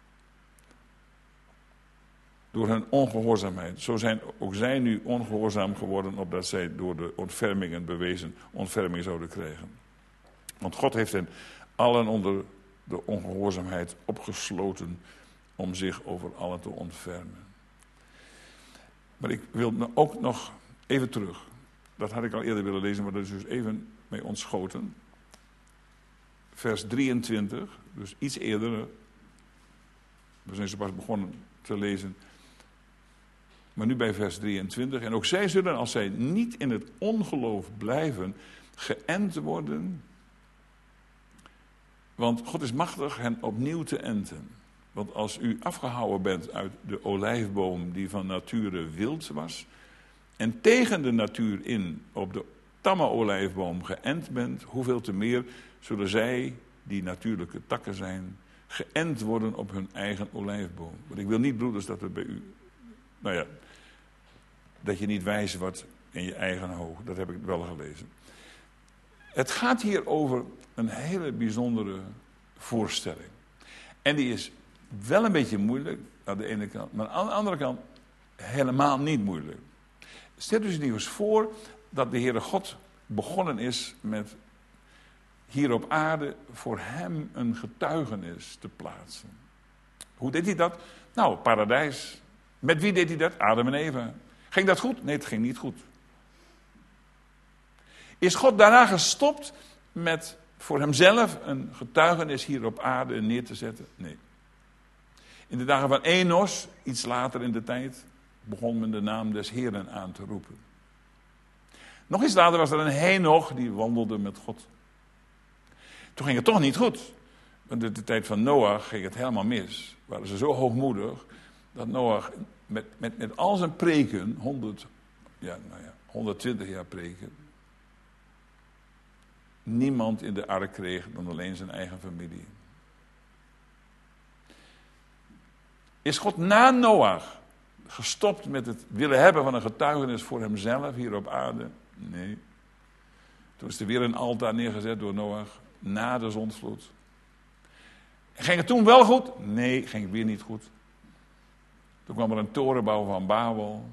Door hun ongehoorzaamheid. Zo zijn ook zij nu ongehoorzaam geworden, opdat zij door de ontfermingen bewezen ontferming zouden krijgen. Want God heeft hen allen onder de ongehoorzaamheid opgesloten om zich over allen te ontfermen. Maar ik wil ook nog even terug. Dat had ik al eerder willen lezen, maar dat is dus even mee ontschoten. Vers drieëntwintig, dus iets eerder. We zijn zo pas begonnen te lezen. Maar nu bij vers drieëntwintig. En ook zij zullen, als zij niet in het ongeloof blijven, geënt worden. Want God is machtig hen opnieuw te enten. Want als u afgehouden bent uit de olijfboom die van nature wild was, en tegen de natuur in op de tamme olijfboom geënt bent, hoeveel te meer zullen zij, die natuurlijke takken zijn, geënt worden op hun eigen olijfboom. Want ik wil niet, broeders, dat we bij u, nou ja, dat je niet wijs wordt in je eigen hoog. Dat heb ik wel gelezen. Het gaat hier over een hele bijzondere voorstelling. En die is wel een beetje moeilijk aan de ene kant, maar aan de andere kant helemaal niet moeilijk. Stel u zich nu eens voor dat de Heere God begonnen is met hier op aarde voor hem een getuigenis te plaatsen. Hoe deed hij dat? Nou, paradijs. Met wie deed hij dat? Adam en Eva. Ging dat goed? Nee, het ging niet goed. Is God daarna gestopt met voor hemzelf een getuigenis hier op aarde neer te zetten? Nee. In de dagen van Enos, iets later in de tijd, begon men de naam des Heeren aan te roepen. Nog iets later was er een Henoch die wandelde met God. Toen ging het toch niet goed. Want in de tijd van Noach ging het helemaal mis. Waren ze zo hoogmoedig dat Noach met, met, met al zijn preken, honderd, ja, nou ja, honderdtwintig jaar preken, niemand in de ark kreeg dan alleen zijn eigen familie. Is God na Noach gestopt met het willen hebben van een getuigenis voor hemzelf hier op aarde? Nee. Toen is er weer een altaar neergezet door Noach na de zondvloed. Ging het toen wel goed? Nee, ging het weer niet goed. Toen kwam er een torenbouw van Babel.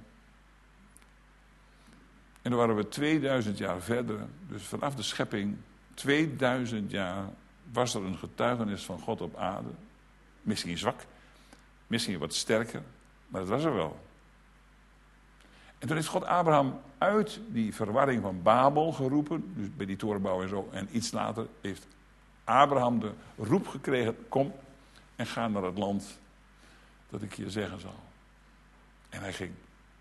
En dan waren we tweeduizend jaar verder. Dus vanaf de schepping, tweeduizend jaar, was er een getuigenis van God op aarde. Misschien zwak, misschien wat sterker, maar het was er wel. En toen heeft God Abraham uit die verwarring van Babel geroepen, dus bij die torenbouw en zo. En iets later heeft Abraham de roep gekregen, kom en ga naar het land dat ik je zeggen zal. En hij ging.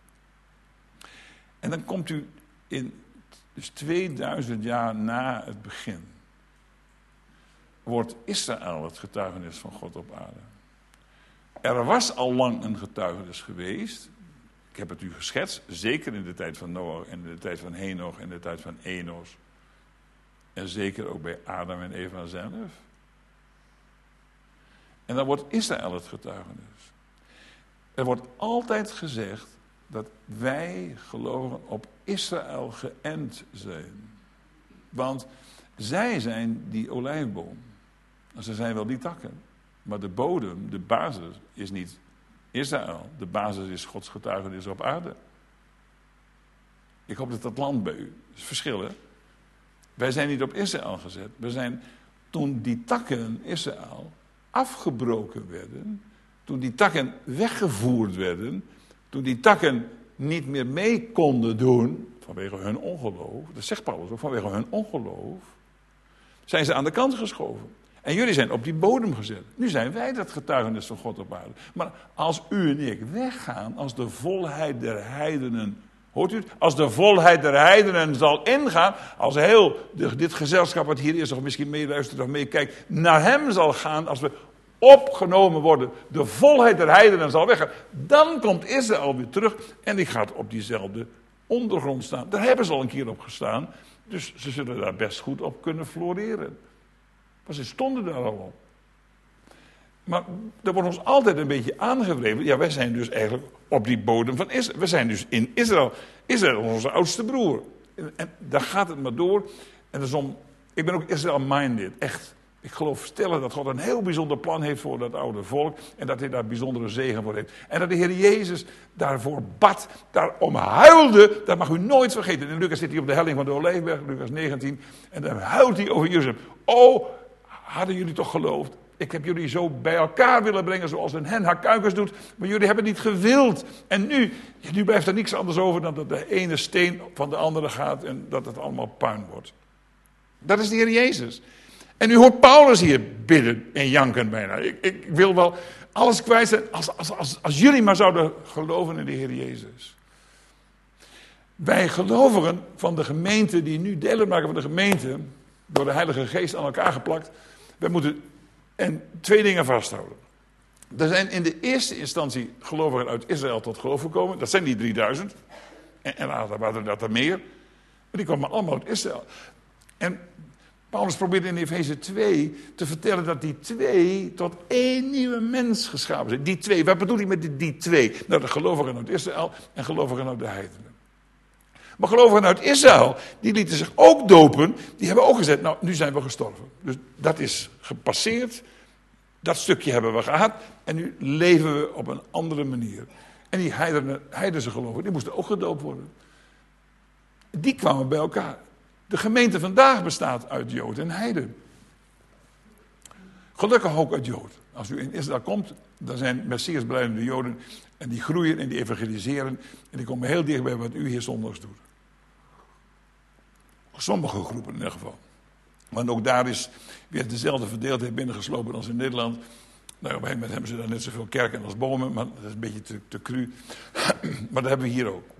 En dan komt u in, dus tweeduizend jaar na het begin, wordt Israël het getuigenis van God op aarde. Er was al lang een getuigenis geweest. Ik heb het u geschetst, zeker in de tijd van Noach en in de tijd van Henoch en in de tijd van Enos. En zeker ook bij Adam en Eva zelf. En dan wordt Israël het getuigenis. Er wordt altijd gezegd dat wij gelovigen op Israël geënt zijn. Want zij zijn die olijfboom. Ze zijn wel die takken. Maar de bodem, de basis, is niet Israël. De basis is Gods getuigenis op aarde. Ik hoop dat dat land bij u. Dat is verschil, hè? Wij zijn niet op Israël gezet. We zijn, toen die takken Israël afgebroken werden, toen die takken weggevoerd werden, toen die takken niet meer mee konden doen, vanwege hun ongeloof, dat zegt Paulus ook, vanwege hun ongeloof, zijn ze aan de kant geschoven. En jullie zijn op die bodem gezet. Nu zijn wij dat getuigenis van God op aarde. Maar als u en ik weggaan, als de volheid der heidenen, hoort u het? Als de volheid der heidenen zal ingaan, als heel de, dit gezelschap wat hier is, of misschien meeluistert of meekijkt, naar hem zal gaan, als we opgenomen worden, de volheid der heidenen zal weggaan, dan komt Israël weer terug en die gaat op diezelfde ondergrond staan. Daar hebben ze al een keer op gestaan, dus ze zullen daar best goed op kunnen floreren. Maar ze stonden daar al op. Maar er wordt ons altijd een beetje aangewreven. Ja, wij zijn dus eigenlijk op die bodem van Israël. We zijn dus in Israël. Israël is onze oudste broer. En, en daar gaat het maar door. En dat is om, ik ben ook Israel-minded, echt. Ik geloof stellen dat God een heel bijzonder plan heeft voor dat oude volk. En dat hij daar bijzondere zegen voor heeft. En dat de Heer Jezus daarvoor bad, daarom huilde. Dat mag u nooit vergeten. In Lucas zit hij op de helling van de Olijfberg, Lucas negentien. En dan huilt hij over Jeruzalem. Oh, hadden jullie toch geloofd? Ik heb jullie zo bij elkaar willen brengen zoals een hen haar kuikens doet. Maar jullie hebben het niet gewild. En nu, nu blijft er niks anders over dan dat de ene steen van de andere gaat. En dat het allemaal puin wordt. Dat is de Heer Jezus. En u hoort Paulus hier bidden en janken bijna. Ik, ik wil wel alles kwijt zijn als, als, als, als jullie maar zouden geloven in de Heer Jezus. Wij gelovigen van de gemeente die nu deel maken van de gemeente, door de Heilige Geest aan elkaar geplakt. Wij moeten en twee dingen vasthouden. Er zijn in de eerste instantie gelovigen uit Israël tot geloof gekomen. Dat zijn die drieduizend. En, en later waren dat er meer. Maar die kwamen allemaal uit Israël. En Paulus probeert in Efeze twee te vertellen dat die twee tot één nieuwe mens geschapen zijn. Die twee, wat bedoel ik met die, die twee? Nou, de gelovigen uit Israël en gelovigen uit de heidenen. Maar gelovigen uit Israël, die lieten zich ook dopen. Die hebben ook gezegd, nou, nu zijn we gestorven. Dus dat is gepasseerd. Dat stukje hebben we gehad. En nu leven we op een andere manier. En die heidenen, heidense gelovigen, die moesten ook gedoopt worden. die kwamen bij elkaar. De gemeente vandaag bestaat uit Jood en Heiden. Gelukkig ook uit Jood. Als u in Israël komt, dan zijn Messias beleidende Joden en die groeien en die evangeliseren en die komen heel dicht bij wat u hier zondags doet. Sommige groepen in ieder geval. Want ook daar is weer dezelfde verdeeldheid binnengeslopen als in Nederland. Nou, op een gegeven moment hebben ze daar net zoveel kerken als bomen, maar dat is een beetje te, te cru. Maar dat hebben we hier ook.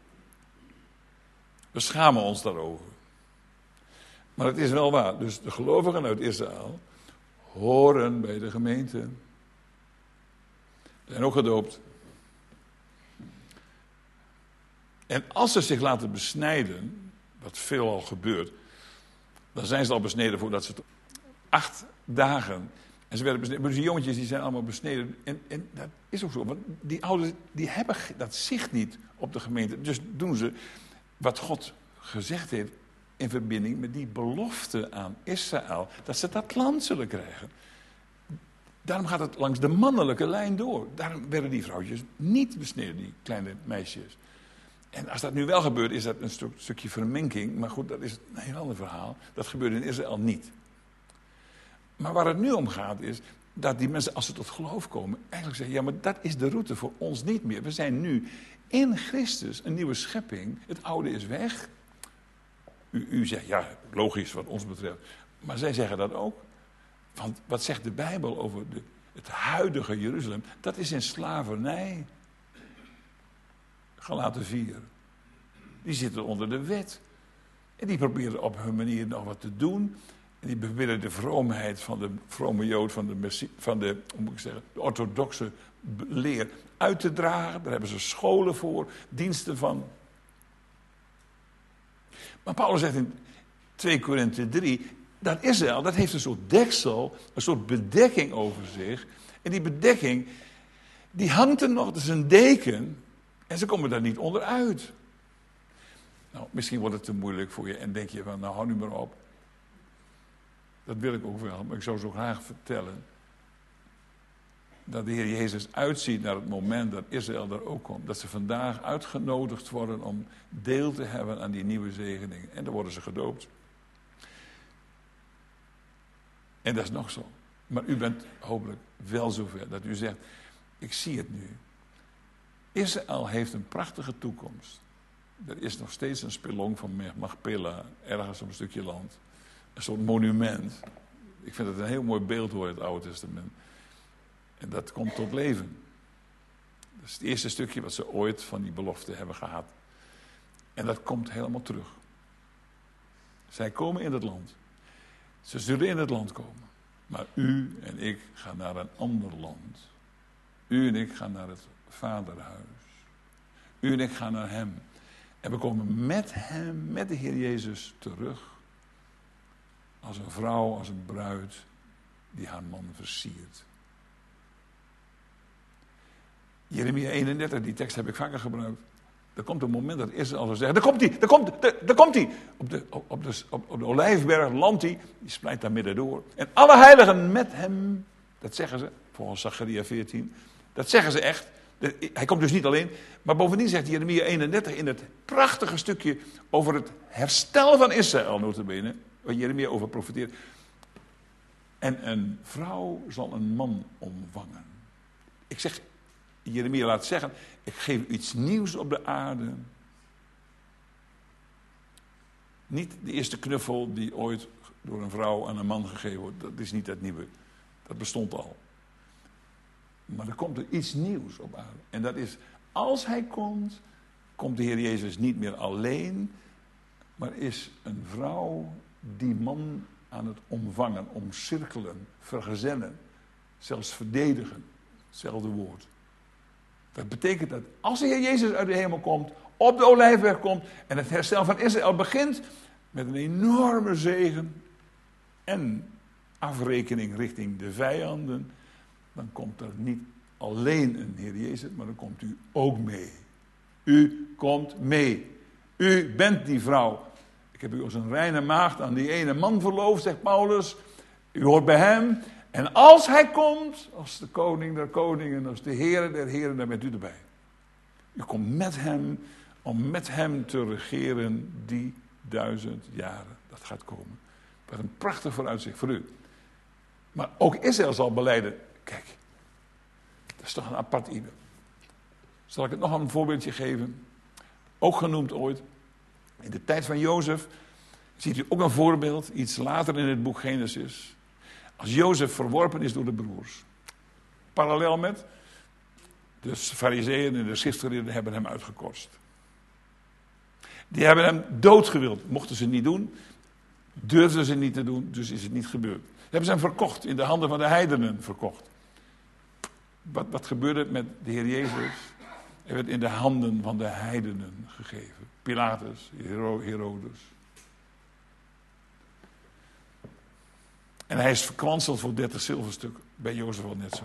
We schamen ons daarover. Maar het is wel waar. Dus de gelovigen uit Israël horen bij de gemeente. Zijn ook gedoopt. En als ze zich laten besnijden, wat veelal gebeurt, dan zijn ze al besneden voordat ze acht dagen. En ze werden besneden. Maar dus die jongetjes die zijn allemaal besneden. En, en dat is ook zo. Want die ouders die hebben dat zicht niet op de gemeente. Dus doen ze wat God gezegd heeft in verbinding met die belofte aan Israël. Dat ze dat land zullen krijgen. Daarom gaat het langs de mannelijke lijn door. Daarom werden die vrouwtjes niet besneden, die kleine meisjes. En als dat nu wel gebeurt, is dat een stuk, stukje verminking. Maar goed, dat is een heel ander verhaal. Dat gebeurt in Israël niet. Maar waar het nu om gaat is dat die mensen, als ze tot geloof komen, eigenlijk zeggen, ja, maar dat is de route voor ons niet meer. We zijn nu in Christus een nieuwe schepping. Het oude is weg. U, u zegt, ja, logisch wat ons betreft. Maar zij zeggen dat ook. Want wat zegt de Bijbel over de, het huidige Jeruzalem? Dat is in slavernij. Galaten vier. Die zitten onder de wet. En die proberen op hun manier nog wat te doen. En die proberen de vroomheid van de vrome Jood, van de, messie, van de, hoe moet ik zeggen, de orthodoxe leer uit te dragen. Daar hebben ze scholen voor, diensten van. Maar Paulus zegt in twee Korinthe drie, dat Israël, dat heeft een soort deksel, een soort bedekking over zich. En die bedekking, die hangt er nog, dat is een deken. En ze komen daar niet onderuit. Nou, misschien wordt het te moeilijk voor je en denk je van, nou hou nu maar op. Dat wil ik ook wel, maar ik zou zo graag vertellen dat de Heer Jezus uitziet naar het moment dat Israël er ook komt. Dat ze vandaag uitgenodigd worden om deel te hebben aan die nieuwe zegeningen. En dan worden ze gedoopt. En dat is nog zo. Maar u bent hopelijk wel zover dat u zegt, ik zie het nu. Israël heeft een prachtige toekomst. Er is nog steeds een spelonk van Machpelah, ergens op een stukje land. Een soort monument. Ik vind het een heel mooi beeld hoor, het Oude Testament. En dat komt tot leven. Dat is het eerste stukje wat ze ooit van die belofte hebben gehad. En dat komt helemaal terug. Zij komen in het land. Ze zullen in het land komen. Maar u en ik gaan naar een ander land. U en ik gaan naar het Vaderhuis. U en ik gaan naar hem. En we komen met hem, met de Heer Jezus terug. Als een vrouw, als een bruid die haar man versiert. Jeremia eenendertig, die tekst heb ik vaker gebruikt. Er komt een moment dat Israël zal zeggen, daar komt hij, daar komt, daar, daar komt hij. Op de, op, de, op, op de Olijfberg landt hij, die splijt daar midden door. En alle heiligen met hem, dat zeggen ze, volgens Zacharia veertien, dat zeggen ze echt. Hij komt dus niet alleen, maar bovendien zegt Jeremia eenendertig in het prachtige stukje over het herstel van Israël, nota bene, waar Jeremia over profeteert. En een vrouw zal een man omvangen. Ik zeg, Jeremia laat zeggen, ik geef u iets nieuws op de aarde. Niet de eerste knuffel die ooit door een vrouw aan een man gegeven wordt. Dat is niet het nieuwe. Dat bestond al. Maar er komt er iets nieuws op aarde. En dat is, als hij komt, komt de Heer Jezus niet meer alleen, maar is een vrouw die man aan het omvangen, omcirkelen, vergezellen, zelfs verdedigen. Hetzelfde woord. Dat betekent dat als de Heer Jezus uit de hemel komt, op de Olijfberg komt en het herstel van Israël begint met een enorme zegen en afrekening richting de vijanden, dan komt er niet alleen een Heer Jezus, maar dan komt u ook mee. U komt mee. U bent die vrouw. Ik heb u als een reine maagd aan die ene man verloofd, zegt Paulus. U hoort bij hem. En als hij komt, als de koning der koningen, als de Heer der heren, dan bent u erbij. U komt met hem om met hem te regeren die duizend jaren. Dat gaat komen. Wat een prachtig vooruitzicht voor u. Maar ook Israël zal belijden. Kijk, dat is toch een apart iets. Zal ik het nog een voorbeeldje geven? Ook genoemd ooit. In de tijd van Jozef ziet u ook een voorbeeld. Iets later in het boek Genesis. Als Jozef verworpen is door de broers. Parallel met. De Farizeeën en de schriftgeleerden hebben hem uitgekorst. Die hebben hem doodgewild. Mochten ze niet doen. Durfden ze niet te doen. Dus is het niet gebeurd. Hebben ze hem verkocht. In de handen van de heidenen verkocht. Wat, wat gebeurde met de Heer Jezus? Hij werd in de handen van de heidenen gegeven. Pilatus, Herodes. En hij is verkwanseld voor dertig zilverstukken. Bij Jozef wel net zo.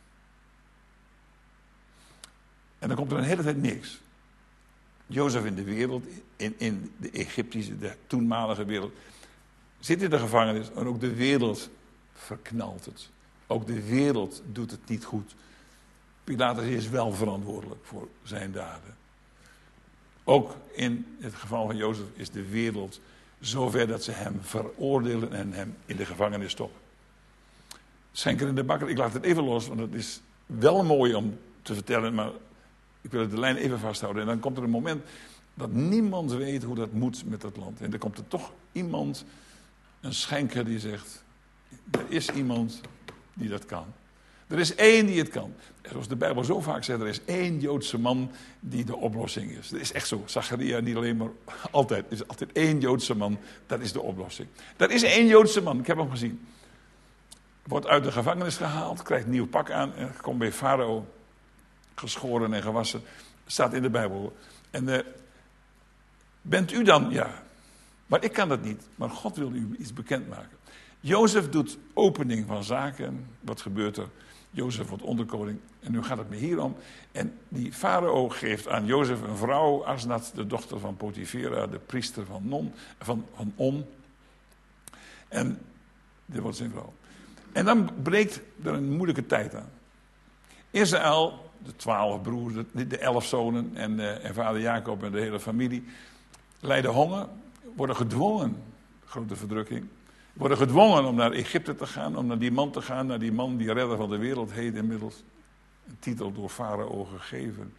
En dan komt er een hele tijd niks. Jozef in de wereld, in, in de Egyptische, de toenmalige wereld, zit in de gevangenis en ook de wereld verknalt het. Ook de wereld doet het niet goed. Pilatus is wel verantwoordelijk voor zijn daden. Ook in het geval van Jozef is de wereld zover dat ze hem veroordelen en hem in de gevangenis stoppen. Schenker en de Bakker, ik laat het even los, want het is wel mooi om te vertellen, maar ik wil de lijn even vasthouden. En dan komt er een moment dat niemand weet hoe dat moet met dat land. En dan komt er toch iemand, een schenker, die zegt, er is iemand die dat kan. Er is één die het kan. Zoals de Bijbel zo vaak zegt, er is één Joodse man die de oplossing is. Dat is echt zo. Zacharia niet alleen, maar altijd. Er is altijd één Joodse man, dat is de oplossing. Er is één Joodse man, ik heb hem gezien. Wordt uit de gevangenis gehaald, krijgt een nieuw pak aan en komt bij Farao, geschoren en gewassen. Staat in de Bijbel. En uh, bent u dan? Ja. Maar ik kan dat niet. Maar God wil u iets bekendmaken. Jozef doet opening van zaken. Wat gebeurt er? Jozef wordt onderkoning. En nu gaat het me hier om. En die farao geeft aan Jozef een vrouw, Asnat, de dochter van Potifera, de priester van Non, van, van On. En dit wordt zijn vrouw. En dan breekt er een moeilijke tijd aan. Israël, de twaalf broers, de, de elf zonen en, uh, en vader Jacob en de hele familie, lijden honger, worden gedwongen, grote verdrukking, worden gedwongen om naar Egypte te gaan, om naar die man te gaan, naar die man die redder van de wereld heet inmiddels. Een titel door Farao gegeven.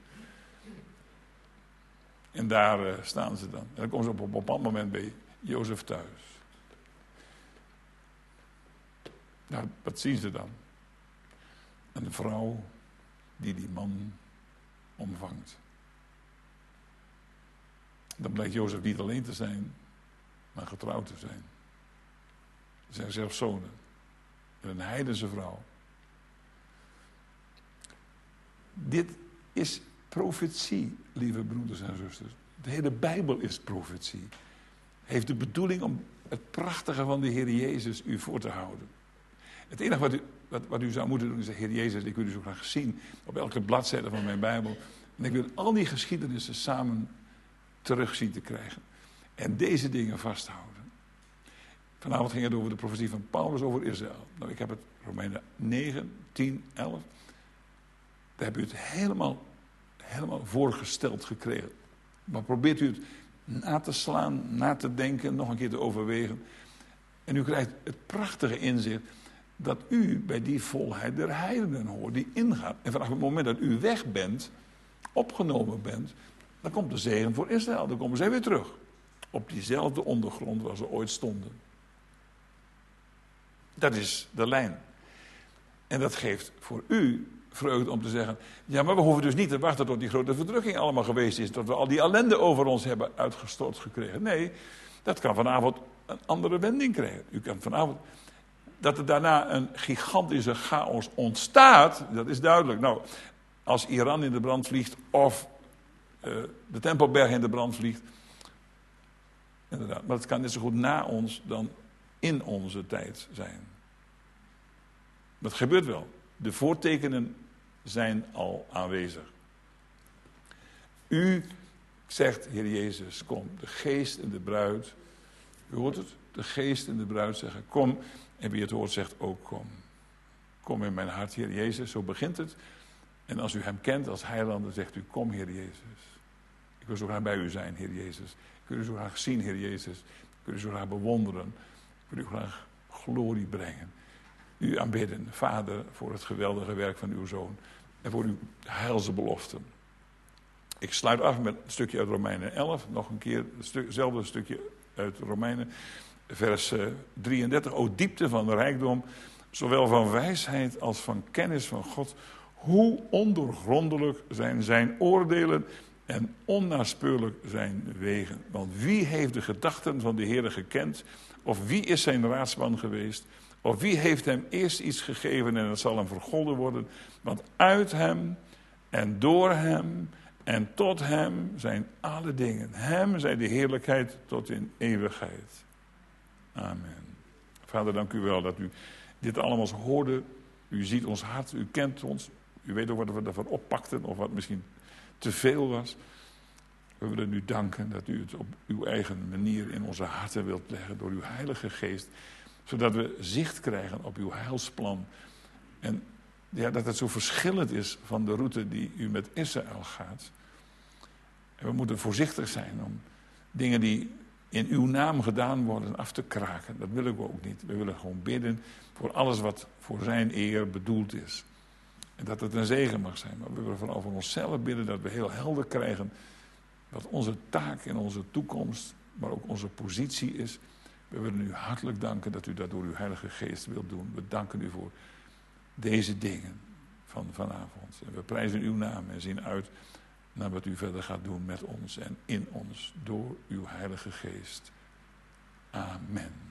En daar uh, staan ze dan. En dan komen ze op een bepaald moment bij Jozef thuis. Nou, wat zien ze dan? Een vrouw die die man omvangt. Dan blijkt Jozef niet alleen te zijn, maar getrouwd te zijn. Er zijn zelfs zonen. En een heidense vrouw. Dit is profetie, lieve broeders en zusters. De hele Bijbel is profetie. Heeft de bedoeling om het prachtige van de Heer Jezus u voor te houden. Het enige wat u, wat, wat u zou moeten doen is zeggen, Heer Jezus, ik wil u zo graag zien op elke bladzijde van mijn Bijbel. En ik wil al die geschiedenissen samen terug zien te krijgen. En deze dingen vasthouden. Vanavond ging het over de profetie van Paulus over Israël. Nou, ik heb het Romeinen negen, tien, elf. Daar heb u het helemaal, helemaal voorgesteld gekregen. Maar probeert u het na te slaan, na te denken, nog een keer te overwegen. En u krijgt het prachtige inzicht dat u bij die volheid der heidenen hoort, die ingaat. En vanaf het moment dat u weg bent, opgenomen bent, dan komt de zegen voor Israël. Dan komen zij weer terug. Op diezelfde ondergrond waar ze ooit stonden. Dat is de lijn. En dat geeft voor u vreugde om te zeggen, ja, maar we hoeven dus niet te wachten tot die grote verdrukking allemaal geweest is, tot we al die ellende over ons hebben uitgestort gekregen. Nee, dat kan vanavond een andere wending krijgen. U kan vanavond, dat er daarna een gigantische chaos ontstaat, dat is duidelijk. Nou, als Iran in de brand vliegt of uh, de Tempelberg in de brand vliegt, inderdaad, maar het kan net zo goed na ons dan in onze tijd zijn. Dat gebeurt wel. De voortekenen zijn al aanwezig. U zegt, Heer Jezus, kom. De geest en de bruid. U hoort het? De geest en de bruid zeggen, kom. En wie het hoort zegt ook, kom. Kom in mijn hart, Heer Jezus. Zo begint het. En als u hem kent als heiland, dan zegt u, kom, Heer Jezus. Ik wil zo graag bij u zijn, Heer Jezus. Ik wil u zo graag zien, Heer Jezus. Ik wil u zo graag bewonderen. Ik wil u graag glorie brengen. U aanbidden, Vader, voor het geweldige werk van uw Zoon. En voor uw heilsbeloften. Ik sluit af met een stukje uit Romeinen elf. Nog een keer hetzelfde stukje uit Romeinen. Vers drieëndertig. O diepte van de rijkdom, zowel van wijsheid als van kennis van God. Hoe ondoorgrondelijk zijn zijn oordelen en onnaspeurlijk zijn wegen. Want wie heeft de gedachten van de Heere gekend? Of wie is zijn raadsman geweest? Of wie heeft hem eerst iets gegeven en het zal hem vergolden worden? Want uit hem en door hem en tot hem zijn alle dingen. Hem zij de heerlijkheid tot in eeuwigheid. Amen. Vader, dank u wel dat u dit allemaal hoorde. U ziet ons hart, u kent ons. U weet ook wat we ervan oppakten of wat misschien te veel was. We willen u danken dat u het op uw eigen manier in onze harten wilt leggen door uw Heilige Geest. Zodat we zicht krijgen op uw heilsplan. En ja, dat het zo verschillend is van de route die u met Israël gaat. En we moeten voorzichtig zijn om dingen die in uw naam gedaan worden af te kraken. Dat willen we ook niet. We willen gewoon bidden voor alles wat voor zijn eer bedoeld is. En dat het een zegen mag zijn. Maar we willen vooral voor onszelf bidden dat we heel helder krijgen wat onze taak en onze toekomst, maar ook onze positie is. We willen u hartelijk danken dat u dat door uw Heilige Geest wilt doen. We danken u voor deze dingen van vanavond. En we prijzen uw naam en zien uit naar wat u verder gaat doen met ons en in ons door uw Heilige Geest. Amen.